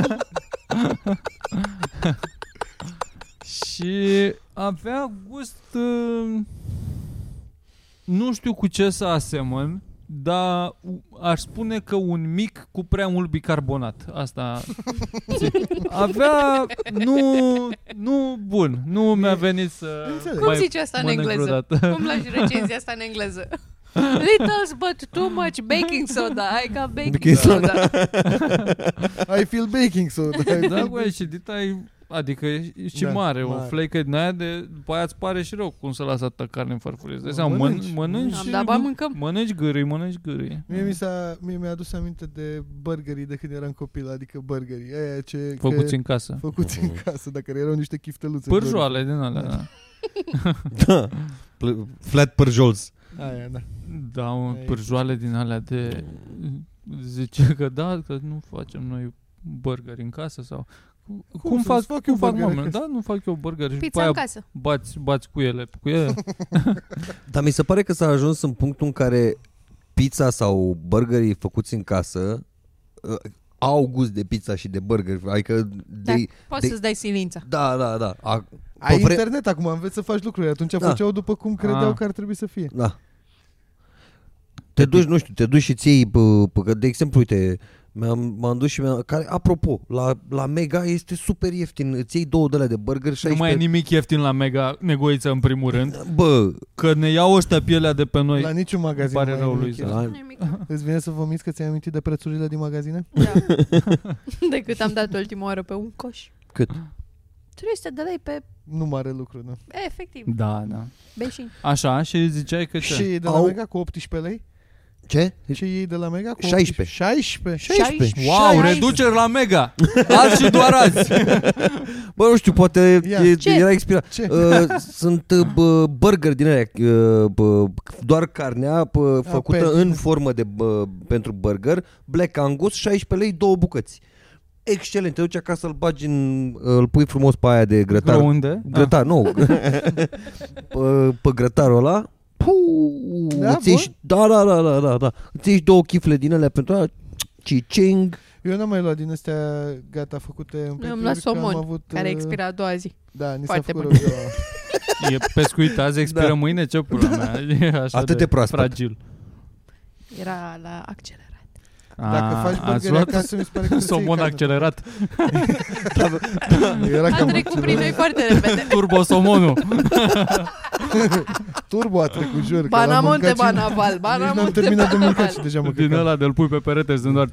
Și avea gust... nu știu cu ce să asemăn, dar aș spune că un mic cu prea mult bicarbonat. Asta avea... Nu bun. Nu mi-a venit să... Înțeleg. Cum zice asta în mănânc engleză? vreodată. Cum lași recenzia asta în engleză? Littles but too much baking soda. I got baking soda. I feel baking soda. Da, băi, și dita adică e și Da, mare, o mare. flecă din aia de... După aia îți pare și rău cum să lasă atâta carne în farfurie. Îți dai O seama, mănânci. mănânci Am și... dat, ba, mâncăm. Mănânci gârâi. Mie mi-a adus aminte de burgerii de când eram copil, adică burgerii aia ce... Făcuți în casă. Făcuți în casă, dacă erau niște chifteluțe. Pârjoale din alea, da. Da. Flat pârjols. Aia, da. Da, Ai- pârjoale din alea de... Zice că da, că nu facem noi burgeri în casă sau... Cum să-ți fac eu burger mame? acasă? Da, nu fac eu burgeri. Și după Pizza în aia casă. bați cu ele. Dar mi se pare că s-a ajuns în punctul în care pizza sau burgerii făcuți în casă au gust de pizza și de burger. Adică Da, poți să-ți dai silința. Da. Ai internet acum, înveți să faci lucruri. Atunci Da. făceau după cum credeau că ar trebui să fie. Da. Te duci și ți iei, că, de exemplu, uite, m-am dus și care, apropo, la Mega este super ieftin, îți iei 2 de alea de burger, 16... Nu mai e nimic ieftin la Mega Negoiță în primul rând. Bă, Că ne iau ăștia pielea de pe noi. La niciun magazin pare nu mai rău, e nimic Luiza. ieftin. la, Nu nimic. Îți vine să vomiți că ți-ai amintit de prețurile din magazine? Da. Decât am dat ultima oară pe un coș. cât? 300 de lei pe... Nu mare lucru, nu. Efectiv. Da. Beșin. Așa, și ziceai că ce? Și de la Au- Mega cu 18 lei? Ce? Și ei de la Mega cu 16. 16? Wow, 60. reduceri la Mega! Azi și doar azi! Bă, nu știu, poate Ia. Ce? era expirat. Ce? Sunt burger din alea, doar carnea făcută pe- în formă de pentru burger, Black Angus, 16 lei, 2 bucăți. Excelent, te duci acasă, îl pui frumos pe aia de grătar. Unde? Grătar, nu. pe grătarul ăla. Da, Îți iei, da. Îți iei 2 chifle din alea pentru aia. Cicing. Eu n-am mai luat din astea gata făcute în Noi am prăjituri, luat că am somon, avut, care expira a doua zi. Da, ni s-a Foarte făcut bun. rău de la... E pescuit azi, expiră Da. mâine, ce pula mea? E așa Atât de proaspăt. fragil. Era la accelerat. Dacă faci ați burgeri luat acasă, mi se pare că îți iei somon carne. accelerat. Era A cam trecut prin noi foarte repede. Turbo somonul. turbo a trecut, jur. că Bana l-am monte, mâncat și- bana val, Nici bana n-am monte, terminat de bana mâncat și val. deja mă Din căcam. ăla de-l pui pe perete și sunt doar...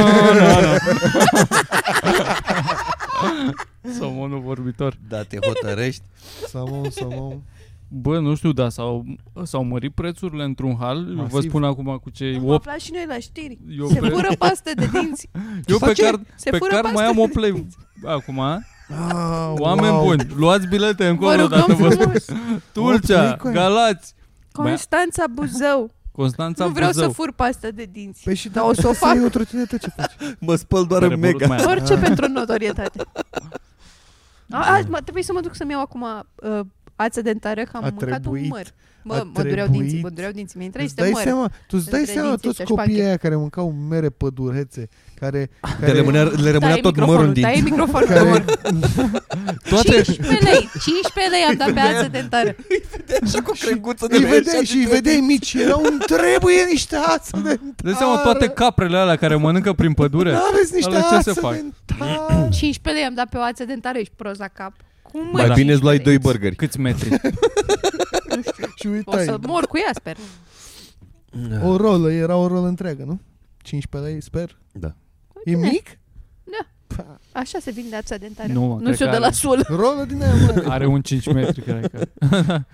Somonul vorbitor. Da, te hotărăști. Somon. Bă, nu știu, da, s-au mărit prețurile într-un hal. Masiv. Vă spun acum cu cei Am 8. aflat și noi la știri. Eu Se pe- fură paste de dinți. Eu pe face? Se pe fură car paste mai am de o play. Acum, oameni wow. buni, luați bilete Vă încolo rugăm dacă vă... frumos. Tulcea, Opt lei, Galați, Constanța Buzău. Constanța Nu vreau Buzău. să fur pasta de dinți. Păi și Dar o să o să fac. iei o trotinetă, ce faci? Mă spăl doar Care în borut Mega. mai am. Orice pentru notorietate. Trebuie să mă duc să-mi iau acum ață dentară, că am A mâncat un trebuit. măr. A Mă dureau trebuit. dinții, Mi-a intrat Îți niște dai măr. seama, tu îți dai între seama dinții toți ăștia copiii șpache. aia care mâncau mere pădurețe, care Le rămânea tot mărul în Tai dinți. microfonul de care măr. Toate 15 lei. 15 lei am dat pe ață dentară. Așa cu o crenguță de îi la vedeai așa și îi de- vedeai mici, erau trebuie niște ață de dă seama, toate caprele alea care mănâncă prin pădure. Aveți niște Alea ce se ață fac? dentară. 15 lei am dat pe o ață dentară, ești prost la cap. Cum Mai Da. bine îți luai 2 2 burgeri. Câți metri? Și O uitai. să mor cu ea, sper. O rolă, era o rolă întreagă, nu? 15 lei, sper. Da. E mic? Așa se vinde ața dentară. Nu, mă, Nu cred știu că de la are. sul. Rolă din aia mare. Are un 5 metri, cred că.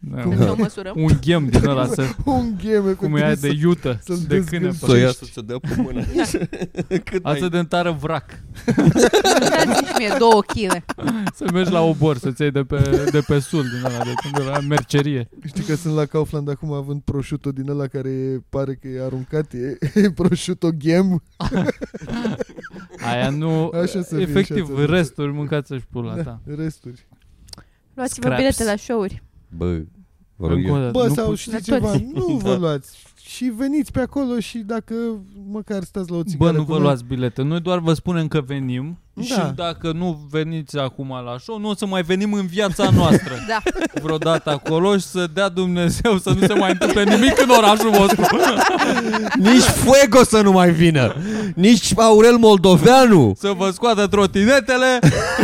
Da, Cum să o măsurăm? un ghem din ăla să... Un gheme Cum e aia de iută, să-l de dezgâlți. câine. Să o ia să ți-o dea pe mână. Cât Asta ai? de întară vrac. Dați-mi și mie 2 kg. Să mergi la obor, să-ți iei de pe sul din ăla, de la mercerie. Știi că sunt la Kaufland acum având prosciutto din ăla care pare că e aruncat, e prosciutto ghem. Aia nu... Așa să fie, efectiv, așa să fie. resturi mâncați-și pula ta. Resturi. Luați-vă Scraps. bilete la show-uri. Bă, vă rog Încă o eu. dată, Bă, nu sau poți- știi La ceva, toți. nu vă Da. luați. Și veniți pe acolo și dacă măcar stați la o Bă, țigară nu cu vă noi. luați bilete. Noi doar vă spunem că venim și Da. dacă nu veniți acum la show, nu o să mai venim în viața noastră Da. vreodată acolo și să dea Dumnezeu să nu se mai întâmple nimic în orașul vostru. Nici Fuego să nu mai vină. Nici Aurel Moldoveanu. Să vă scoată trotinetele.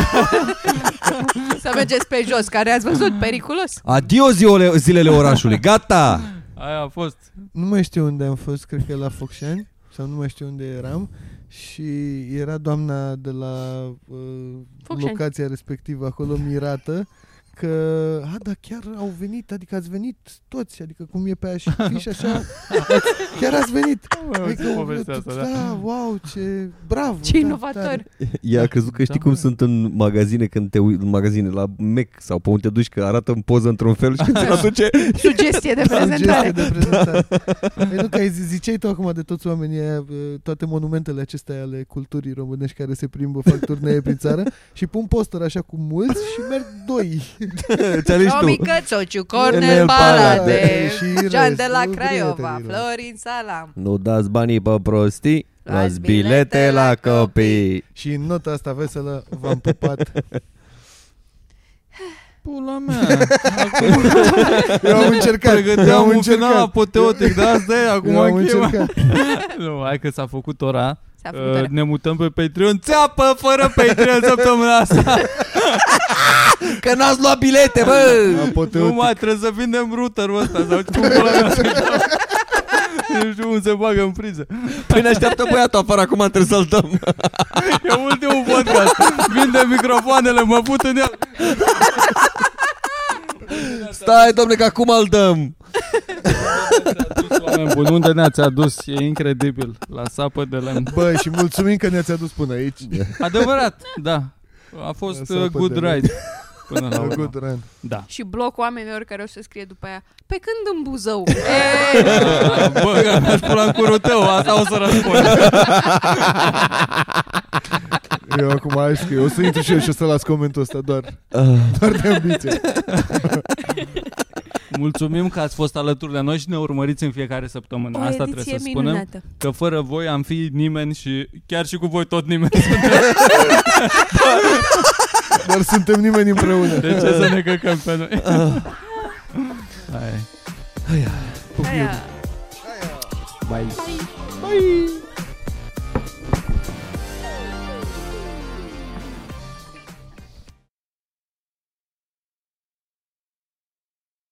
Să mergeți pe jos, care ați văzut, periculos. Adio zilele orașului. Gata. Aia a fost. Nu mai știu unde am fost, cred că la Focșani sau nu mai știu unde eram și era doamna de la Focșani. locația respectivă acolo mirată că, da, chiar au venit, adică ați venit toți, adică cum e pe aia și fiș așa, chiar ați venit. Adică, povestea asta, da. da, wow, ce bravo. Ce da, inovator. tare. Ea a crezut că știi cum sunt în magazine când te uiți în magazine la Mac sau pe unde te duci că arată în poză într-un fel și când ți-l aduce Sugestie de Sugestie prezentare. de prezentare. Păi nu, că ziceai tu acum de toți oamenii aia, toate monumentele acestea ale culturii românești care se plimbă, fac turnee prin țară și pun poster așa cu mulți și merg doi. ți-a alegi tu. Romică, Țociu, Cornel Cornel Palade, Palade și Jean de la restul Craiova, prietenilor. Florin Salam. Nu dați banii pe prostii, Luați luați bilete la copii. Și în nota asta veselă v-am pupat. Pula mea. Eu am încercat. Eu Pregăteam am un final încercat. apoteotic, dar asta e, acum Eu am încheiem. încercat. Nu, hai că s-a făcut ora. S-a făcut ora. Ne mutăm pe Patreon. Țeapă fără Patreon săptămâna asta. Că n-ați luat bilete, bă. Nu Apoteotic. mai trebuie să vindem routerul ăsta sau cum pula mea se cheamă. Nu știu cum se bagă în priză. Păi ne așteaptă băiatul afară, acum trebuie să-l dăm. E ultimul podcast. Vinde microfoanele, mă put în el. Stai, domne, că acum îl dăm. Oameni buni, unde ne-ați adus? E incredibil. La sapă de lemn. Bă, și mulțumim că ne-ați adus până aici. Adevărat, da. A fost La sapă good de lemn. ride. Până la urmă. Good run. Da. Și bloc oamenilor care o să scrie după aia: pe când în Buzău? Bă, că mi-aș pula în curul tău, asta o să răspund. Eu acum aș scrie. O să intru și eu și o să las comentul ăsta doar de ambiție. Mulțumim că ați fost alături de noi și ne urmăriți în fiecare săptămână. O Asta ediție trebuie să spunem. minunată. Că fără voi am fi nimeni și chiar și cu voi tot nimeni. Dar suntem nimeni împreună. De ce să ne căcăm pe noi? Hai. Aia. Bye. Bye.